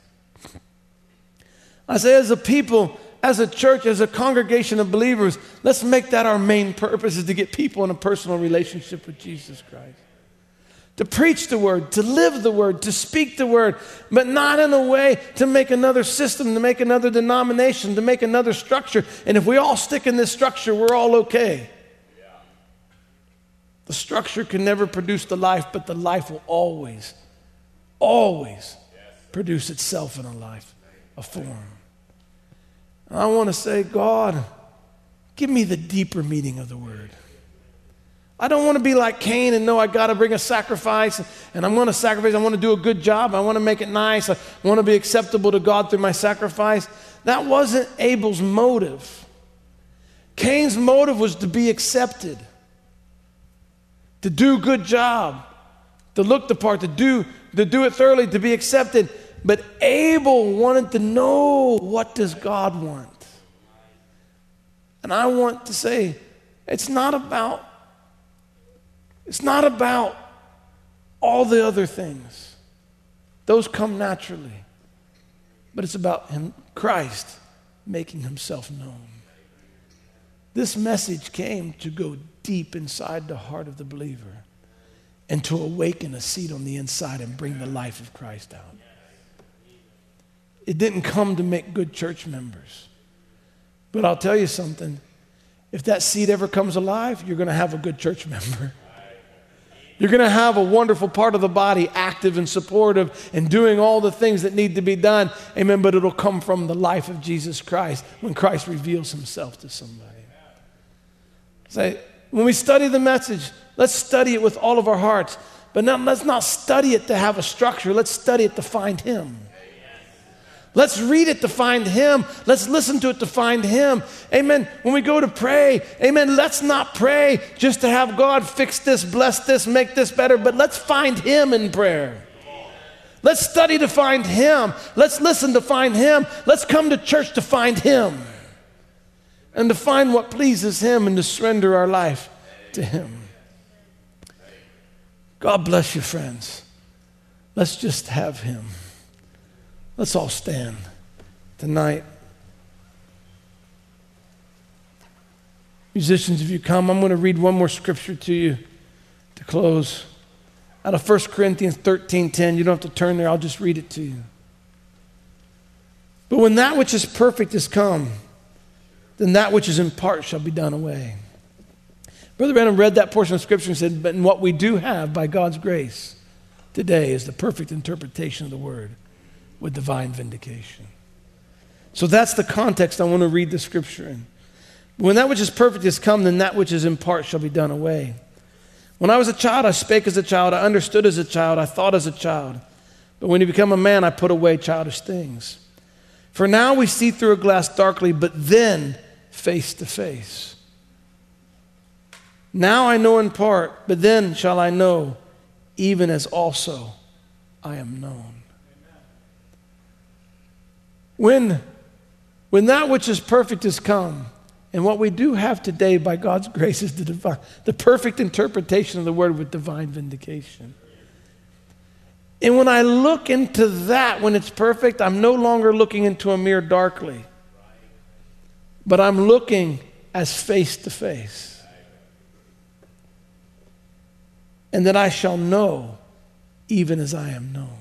I say, as a people, as a church, as a congregation of believers, let's make that our main purpose, is to get people in a personal relationship with Jesus Christ. To preach the word, to live the word, to speak the word, but not in a way to make another system, to make another denomination, to make another structure. And if we all stick in this structure, we're all okay. The structure can never produce the life, but the life will always, always produce itself in a life, a form. And I want to say, God, give me the deeper meaning of the word. I don't want to be like Cain and know I got to bring a sacrifice, and I'm going to sacrifice. I want to do a good job. I want to make it nice. I want to be acceptable to God through my sacrifice. That wasn't Abel's motive. Cain's motive was to be accepted, to do a good job, to look the part, to do, to do it thoroughly, to be accepted. But Abel wanted to know, what does God want? And I want to say, it's not about, it's not about all the other things. Those come naturally. But it's about him, Christ, making himself known. This message came to go deep inside the heart of the believer and to awaken a seed on the inside and bring the life of Christ out. It didn't come to make good church members. But I'll tell you something. If that seed ever comes alive, you're going to have a good church member. You're going to have a wonderful part of the body, active and supportive and doing all the things that need to be done. Amen. But it'll come from the life of Jesus Christ when Christ reveals himself to somebody. Say, when we study the message, let's study it with all of our hearts. But now let's not study it to have a structure. Let's study it to find him. Let's read it to find him. Let's listen to it to find him. Amen. When we go to pray, amen, let's not pray just to have God fix this, bless this, make this better, but let's find him in prayer. Let's study to find him. Let's listen to find him. Let's come to church to find him and to find what pleases him and to surrender our life to him. God bless you, friends. Let's just have him. Let's all stand tonight. Musicians, if you come, I'm going to read one more scripture to you to close. Out of First Corinthians thirteen ten. You don't have to turn there. I'll just read it to you. But when that which is perfect is come, then that which is in part shall be done away. Brother Branham read that portion of scripture and said, but what we do have by God's grace today is the perfect interpretation of the word with divine vindication. So that's the context I want to read the scripture in. When that which is perfect is come, then that which is in part shall be done away. When I was a child, I spake as a child, I understood as a child, I thought as a child. But when you become a man, I put away childish things. For now we see through a glass darkly, but then face to face. Now I know in part, but then shall I know, even as also I am known. When, when that which is perfect is come, and what we do have today by God's grace is the divine, the perfect interpretation of the word with divine vindication. And when I look into that, when it's perfect, I'm no longer looking into a mirror darkly, but I'm looking as face to face. And that I shall know even as I am known.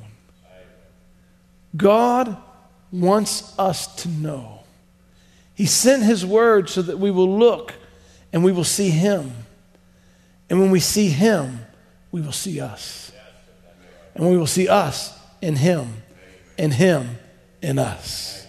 God wants us to know. He sent his word so that we will look and we will see him. And when we see him, we will see us. And we will see us in him, and him in us.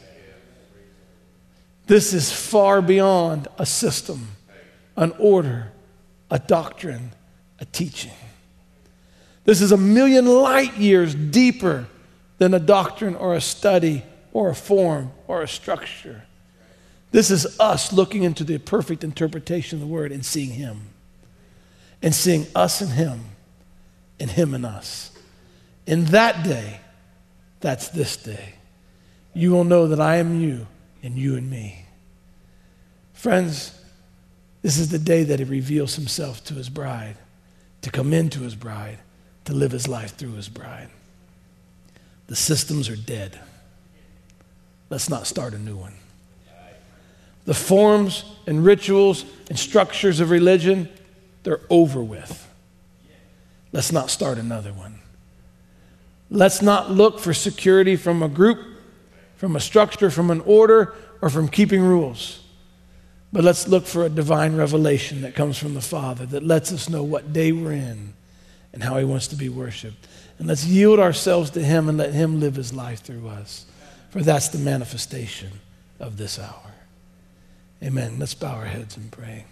This is far beyond a system, an order, a doctrine, a teaching. This is a million light years deeper than a doctrine or a study or a form or a structure. This is us looking into the perfect interpretation of the word and seeing him. And seeing us in him and him in us. In that day, that's this day, you will know that I am you and you and me. Friends, this is the day that he reveals himself to his bride, to come into his bride, to live his life through his bride. The systems are dead. Let's not start a new one. The forms and rituals and structures of religion, they're over with. Let's not start another one. Let's not look for security from a group, from a structure, from an order, or from keeping rules. But let's look for a divine revelation that comes from the Father that lets us know what day we're in and how he wants to be worshiped. And let's yield ourselves to him and let him live his life through us. For that's the manifestation of this hour. Amen. Let's bow our heads and pray.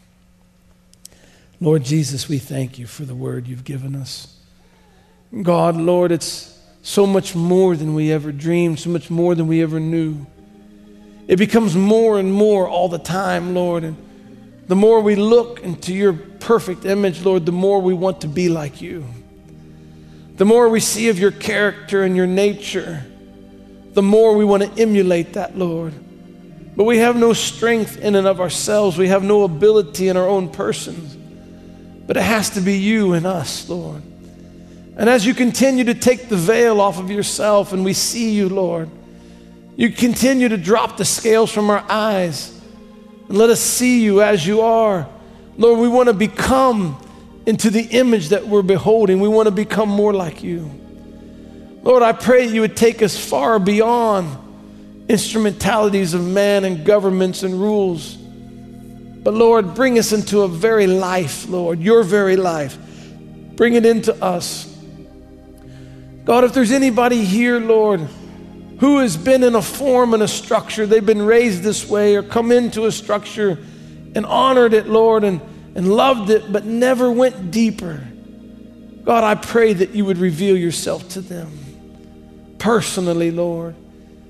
Lord Jesus, we thank you for the word you've given us. God, Lord, it's so much more than we ever dreamed, so much more than we ever knew. It becomes more and more all the time, Lord. And the more we look into your perfect image, Lord, the more we want to be like you. The more we see of your character and your nature, the more we want to emulate that, Lord. But we have no strength in and of ourselves. We have no ability in our own persons. But it has to be you and us, Lord. And as you continue to take the veil off of yourself and we see you, Lord, you continue to drop the scales from our eyes and let us see you as you are. Lord, we want to become into the image that we're beholding. We want to become more like you. Lord, I pray you would take us far beyond instrumentalities of man and governments and rules. But Lord, bring us into a very life, Lord, your very life. Bring it into us. God, if there's anybody here, Lord, who has been in a form and a structure, they've been raised this way or come into a structure and honored it, Lord, and, and loved it, but never went deeper. God, I pray that you would reveal yourself to them personally, Lord.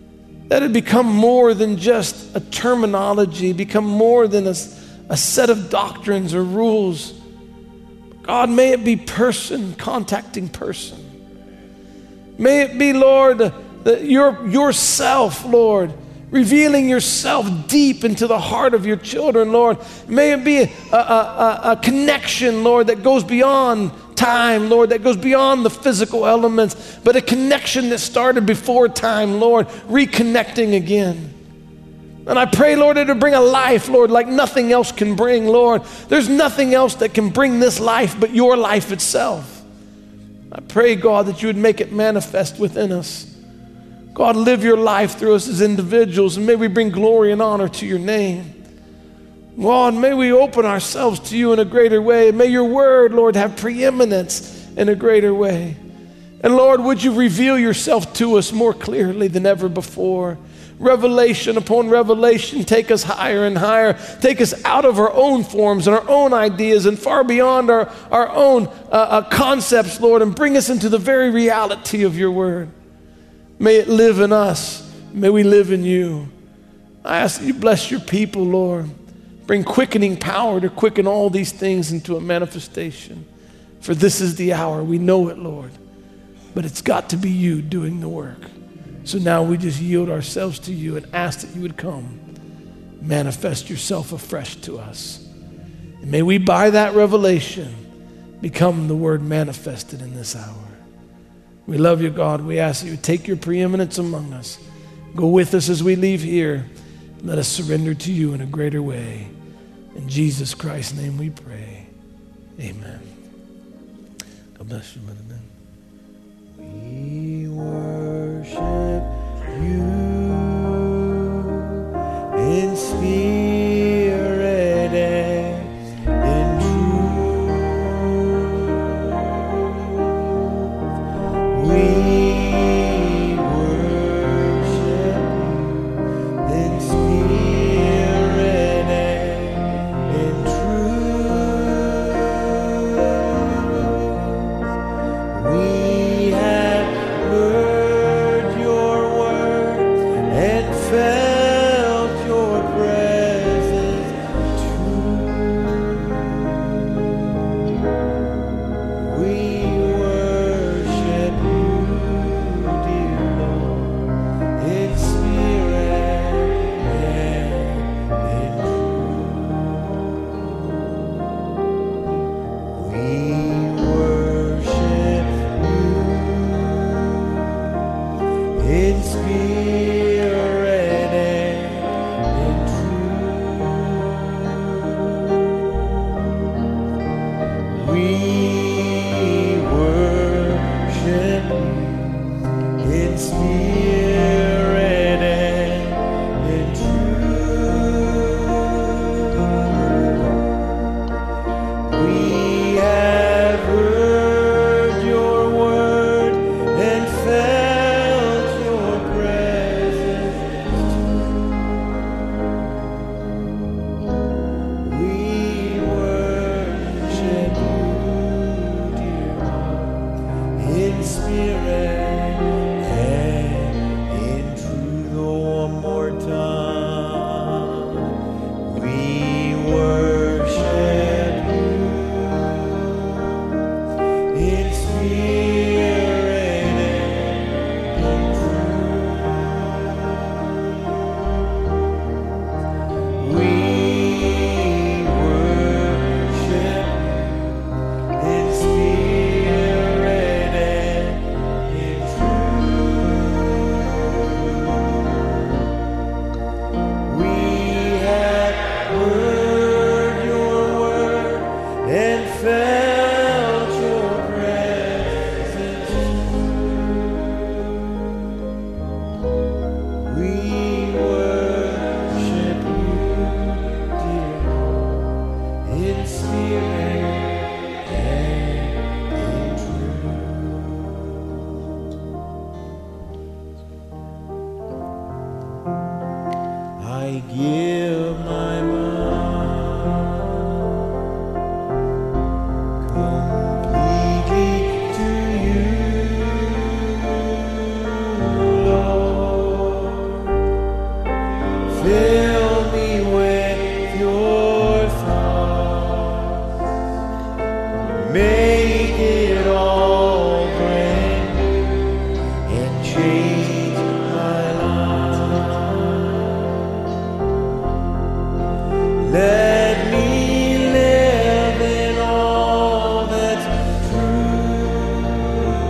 That it become more than just a terminology, become more than a, a set of doctrines or rules. God, may it be person contacting person. May it be, Lord, that your, yourself, Lord, revealing yourself deep into the heart of your children, Lord. May it be a, a, a, a connection, Lord, that goes beyond time, Lord, that goes beyond the physical elements, but a connection that started before time, Lord, reconnecting again. And I pray, Lord, that it'll bring a life, Lord, like nothing else can bring, Lord. There's nothing else that can bring this life but your life itself. I pray, God, that you would make it manifest within us. God, live your life through us as individuals, and may we bring glory and honor to your name. God, may we open ourselves to you in a greater way. May your word, Lord, have preeminence in a greater way. And Lord, would you reveal yourself to us more clearly than ever before? Revelation upon revelation, take us higher and higher. Take us out of our own forms and our own ideas and far beyond our, our own uh, uh, concepts, Lord, and bring us into the very reality of your word. May it live in us. May we live in you. I ask that you bless your people, Lord. Bring quickening power to quicken all these things into a manifestation. For this is the hour. We know it, Lord. But it's got to be you doing the work. So now we just yield ourselves to you and ask that you would come, manifest yourself afresh to us. And may we, by that revelation, become the word manifested in this hour. We love you, God. We ask that you would take your preeminence among us. Go with us as we leave here. Let us surrender to you in a greater way. In Jesus Christ's name we pray. Amen. God bless you, Brother Ben. We worship you in spirit and in truth. We worship you in spirit and in truth. We have heard your word and felt your presence too. We worship you, dear Lord, in spirit and in truth. We worship in spirit and in truth. We worship in spirit and in truth. We have heard your word and felt your presence too. We worship you, dear Lord, in spirit and in truth. Oh, one more time. We worship you in spirit and in truth. We worship in spirit and in truth. We have heard your word and felt your presence. We worship you, dear Lord, in spirit and in truth. I give my mind completely to you, Lord. change my life. Let me live in all that's true.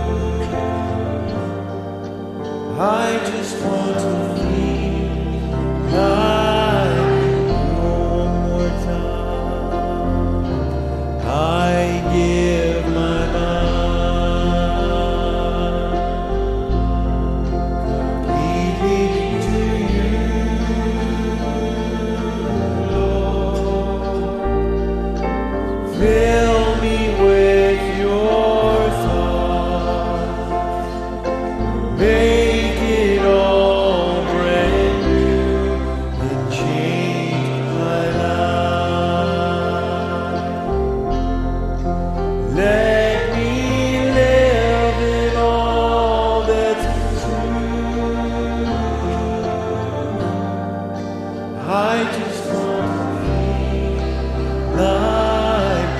I just want to feel like one more time. I give my life completely to you, Lord. Fill me with your thoughts. Make it all brand new and change my life. Let me live in all that's true. I just want to feel like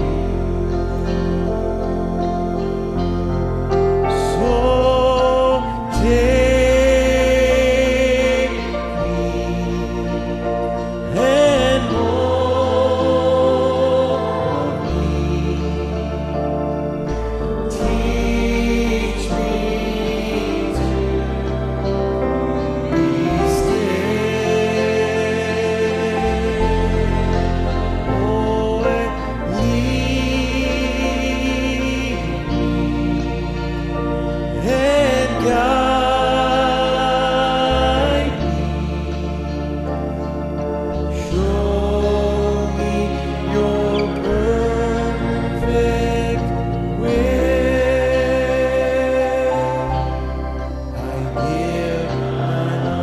you. So take me and mold me. Teach me to be still. Oh, and lead me and guide me. Show me your perfect will. I give my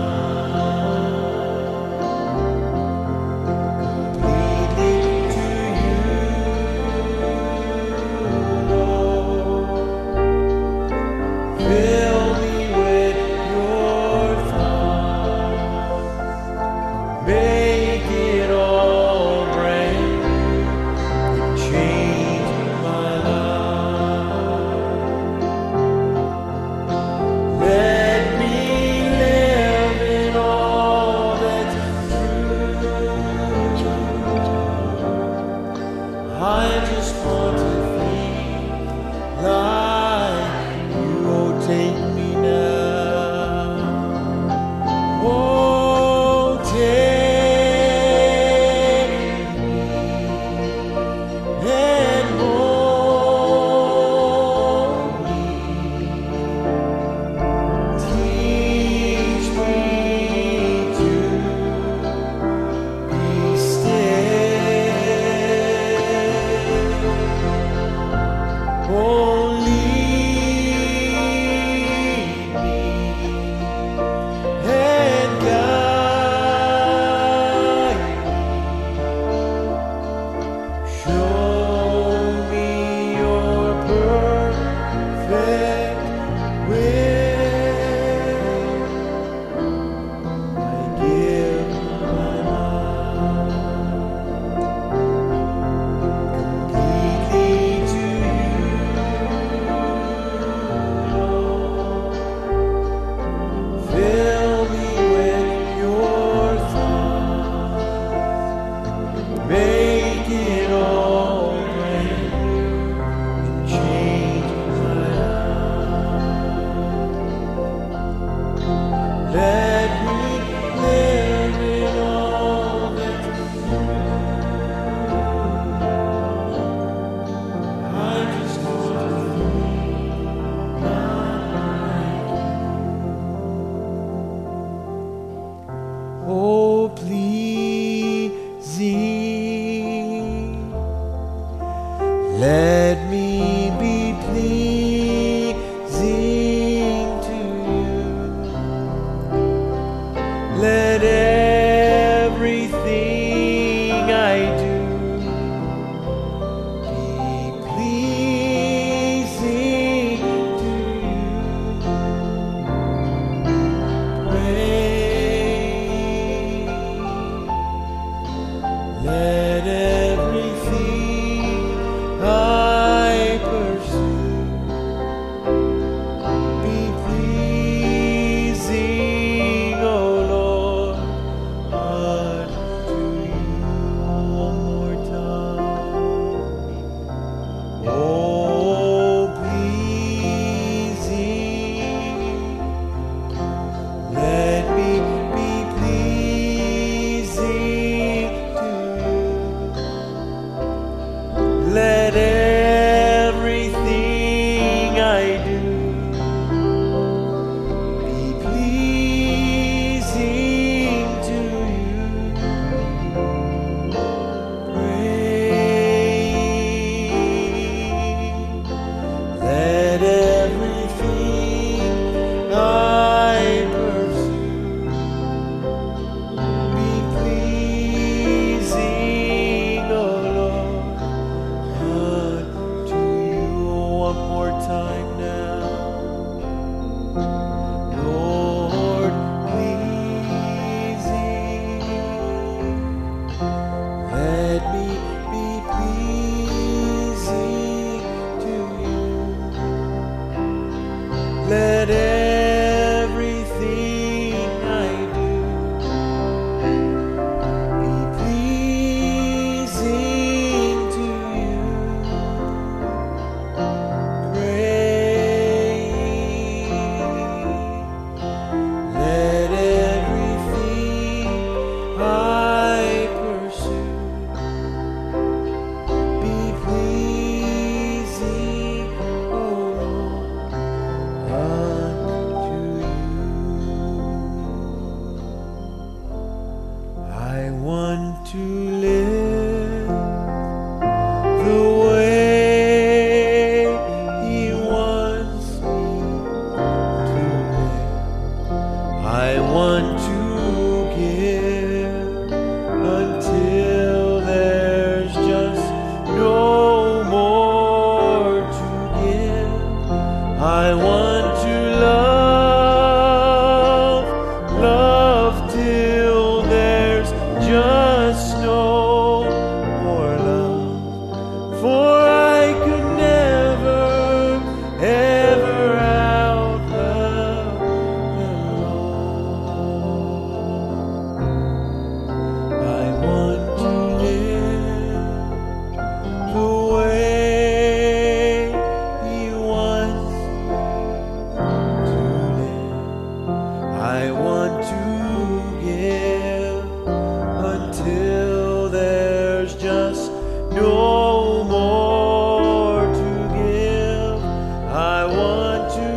life completely to you, Lord. Fill me want to give until there's just no more to give. I want to love, love till there's just no more love. For I could never, ever outlove the Lord. I want to live the way He wants to live. I want to give until there's just no more to give. I want to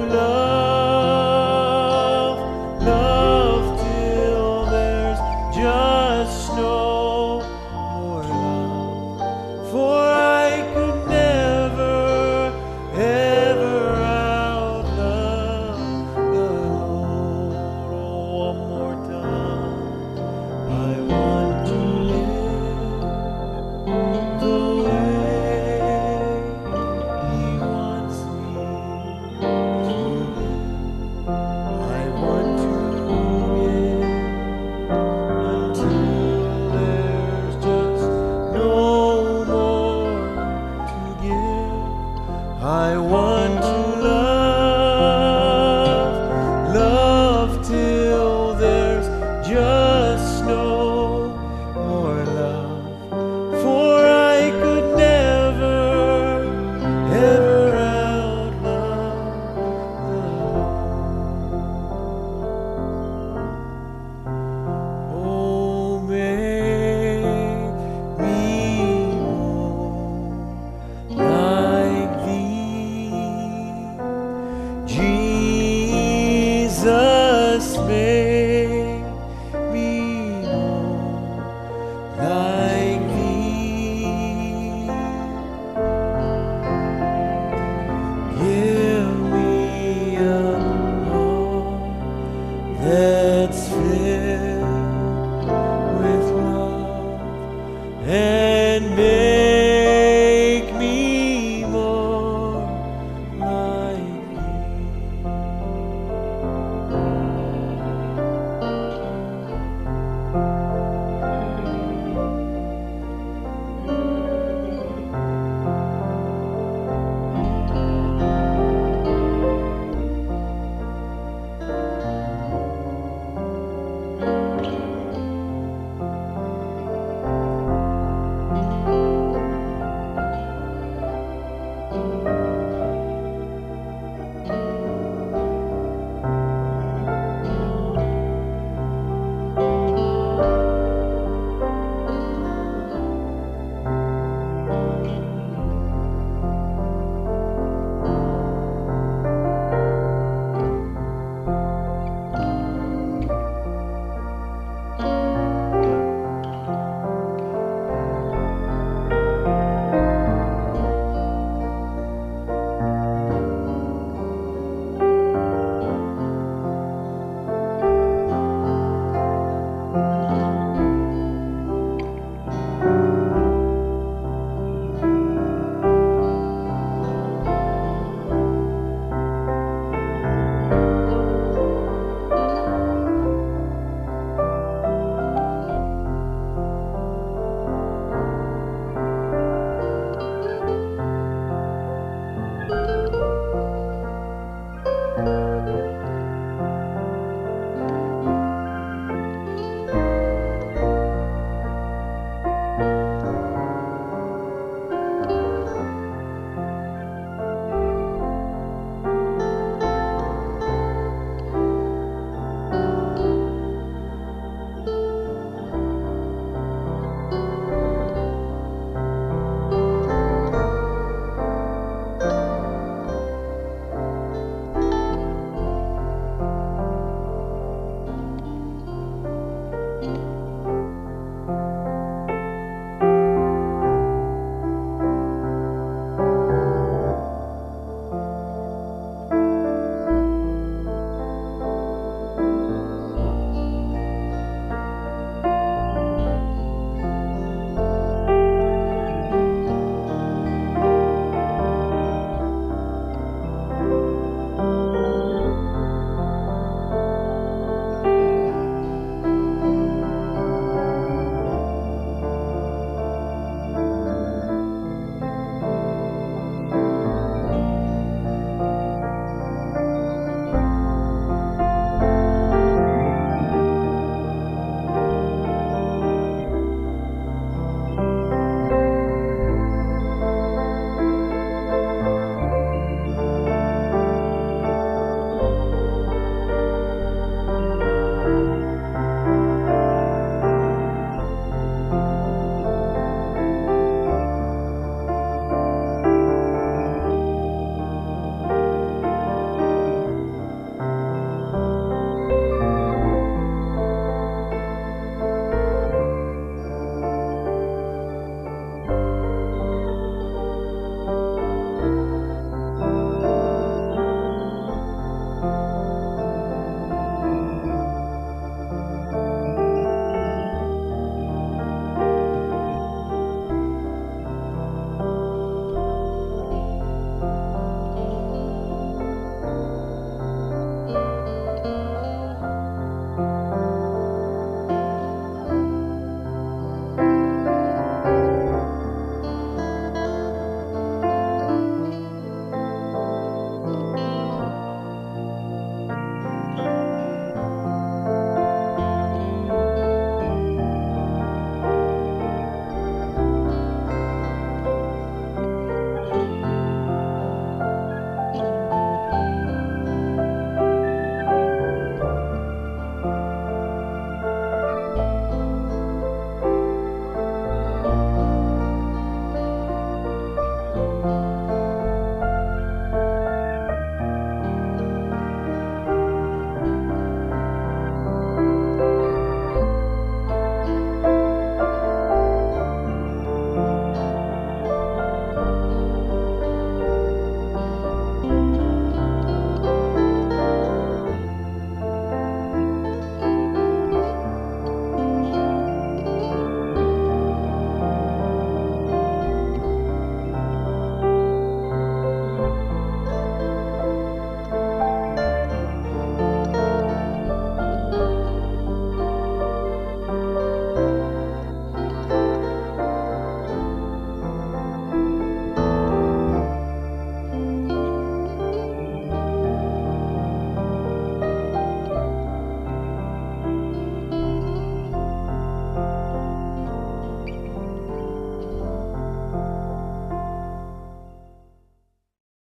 love, love till there's just no more love. For I could never, ever outlove the Lord. Oh, one more time. I want to live the way He wants me to live. I want to give until there's just no more to give. I want to love, love till there's just no more love. For I could never, ever outlove the Lord. Oh, make me more like Thee, Jesus. Make me more like Thee. Give me a heart that's filled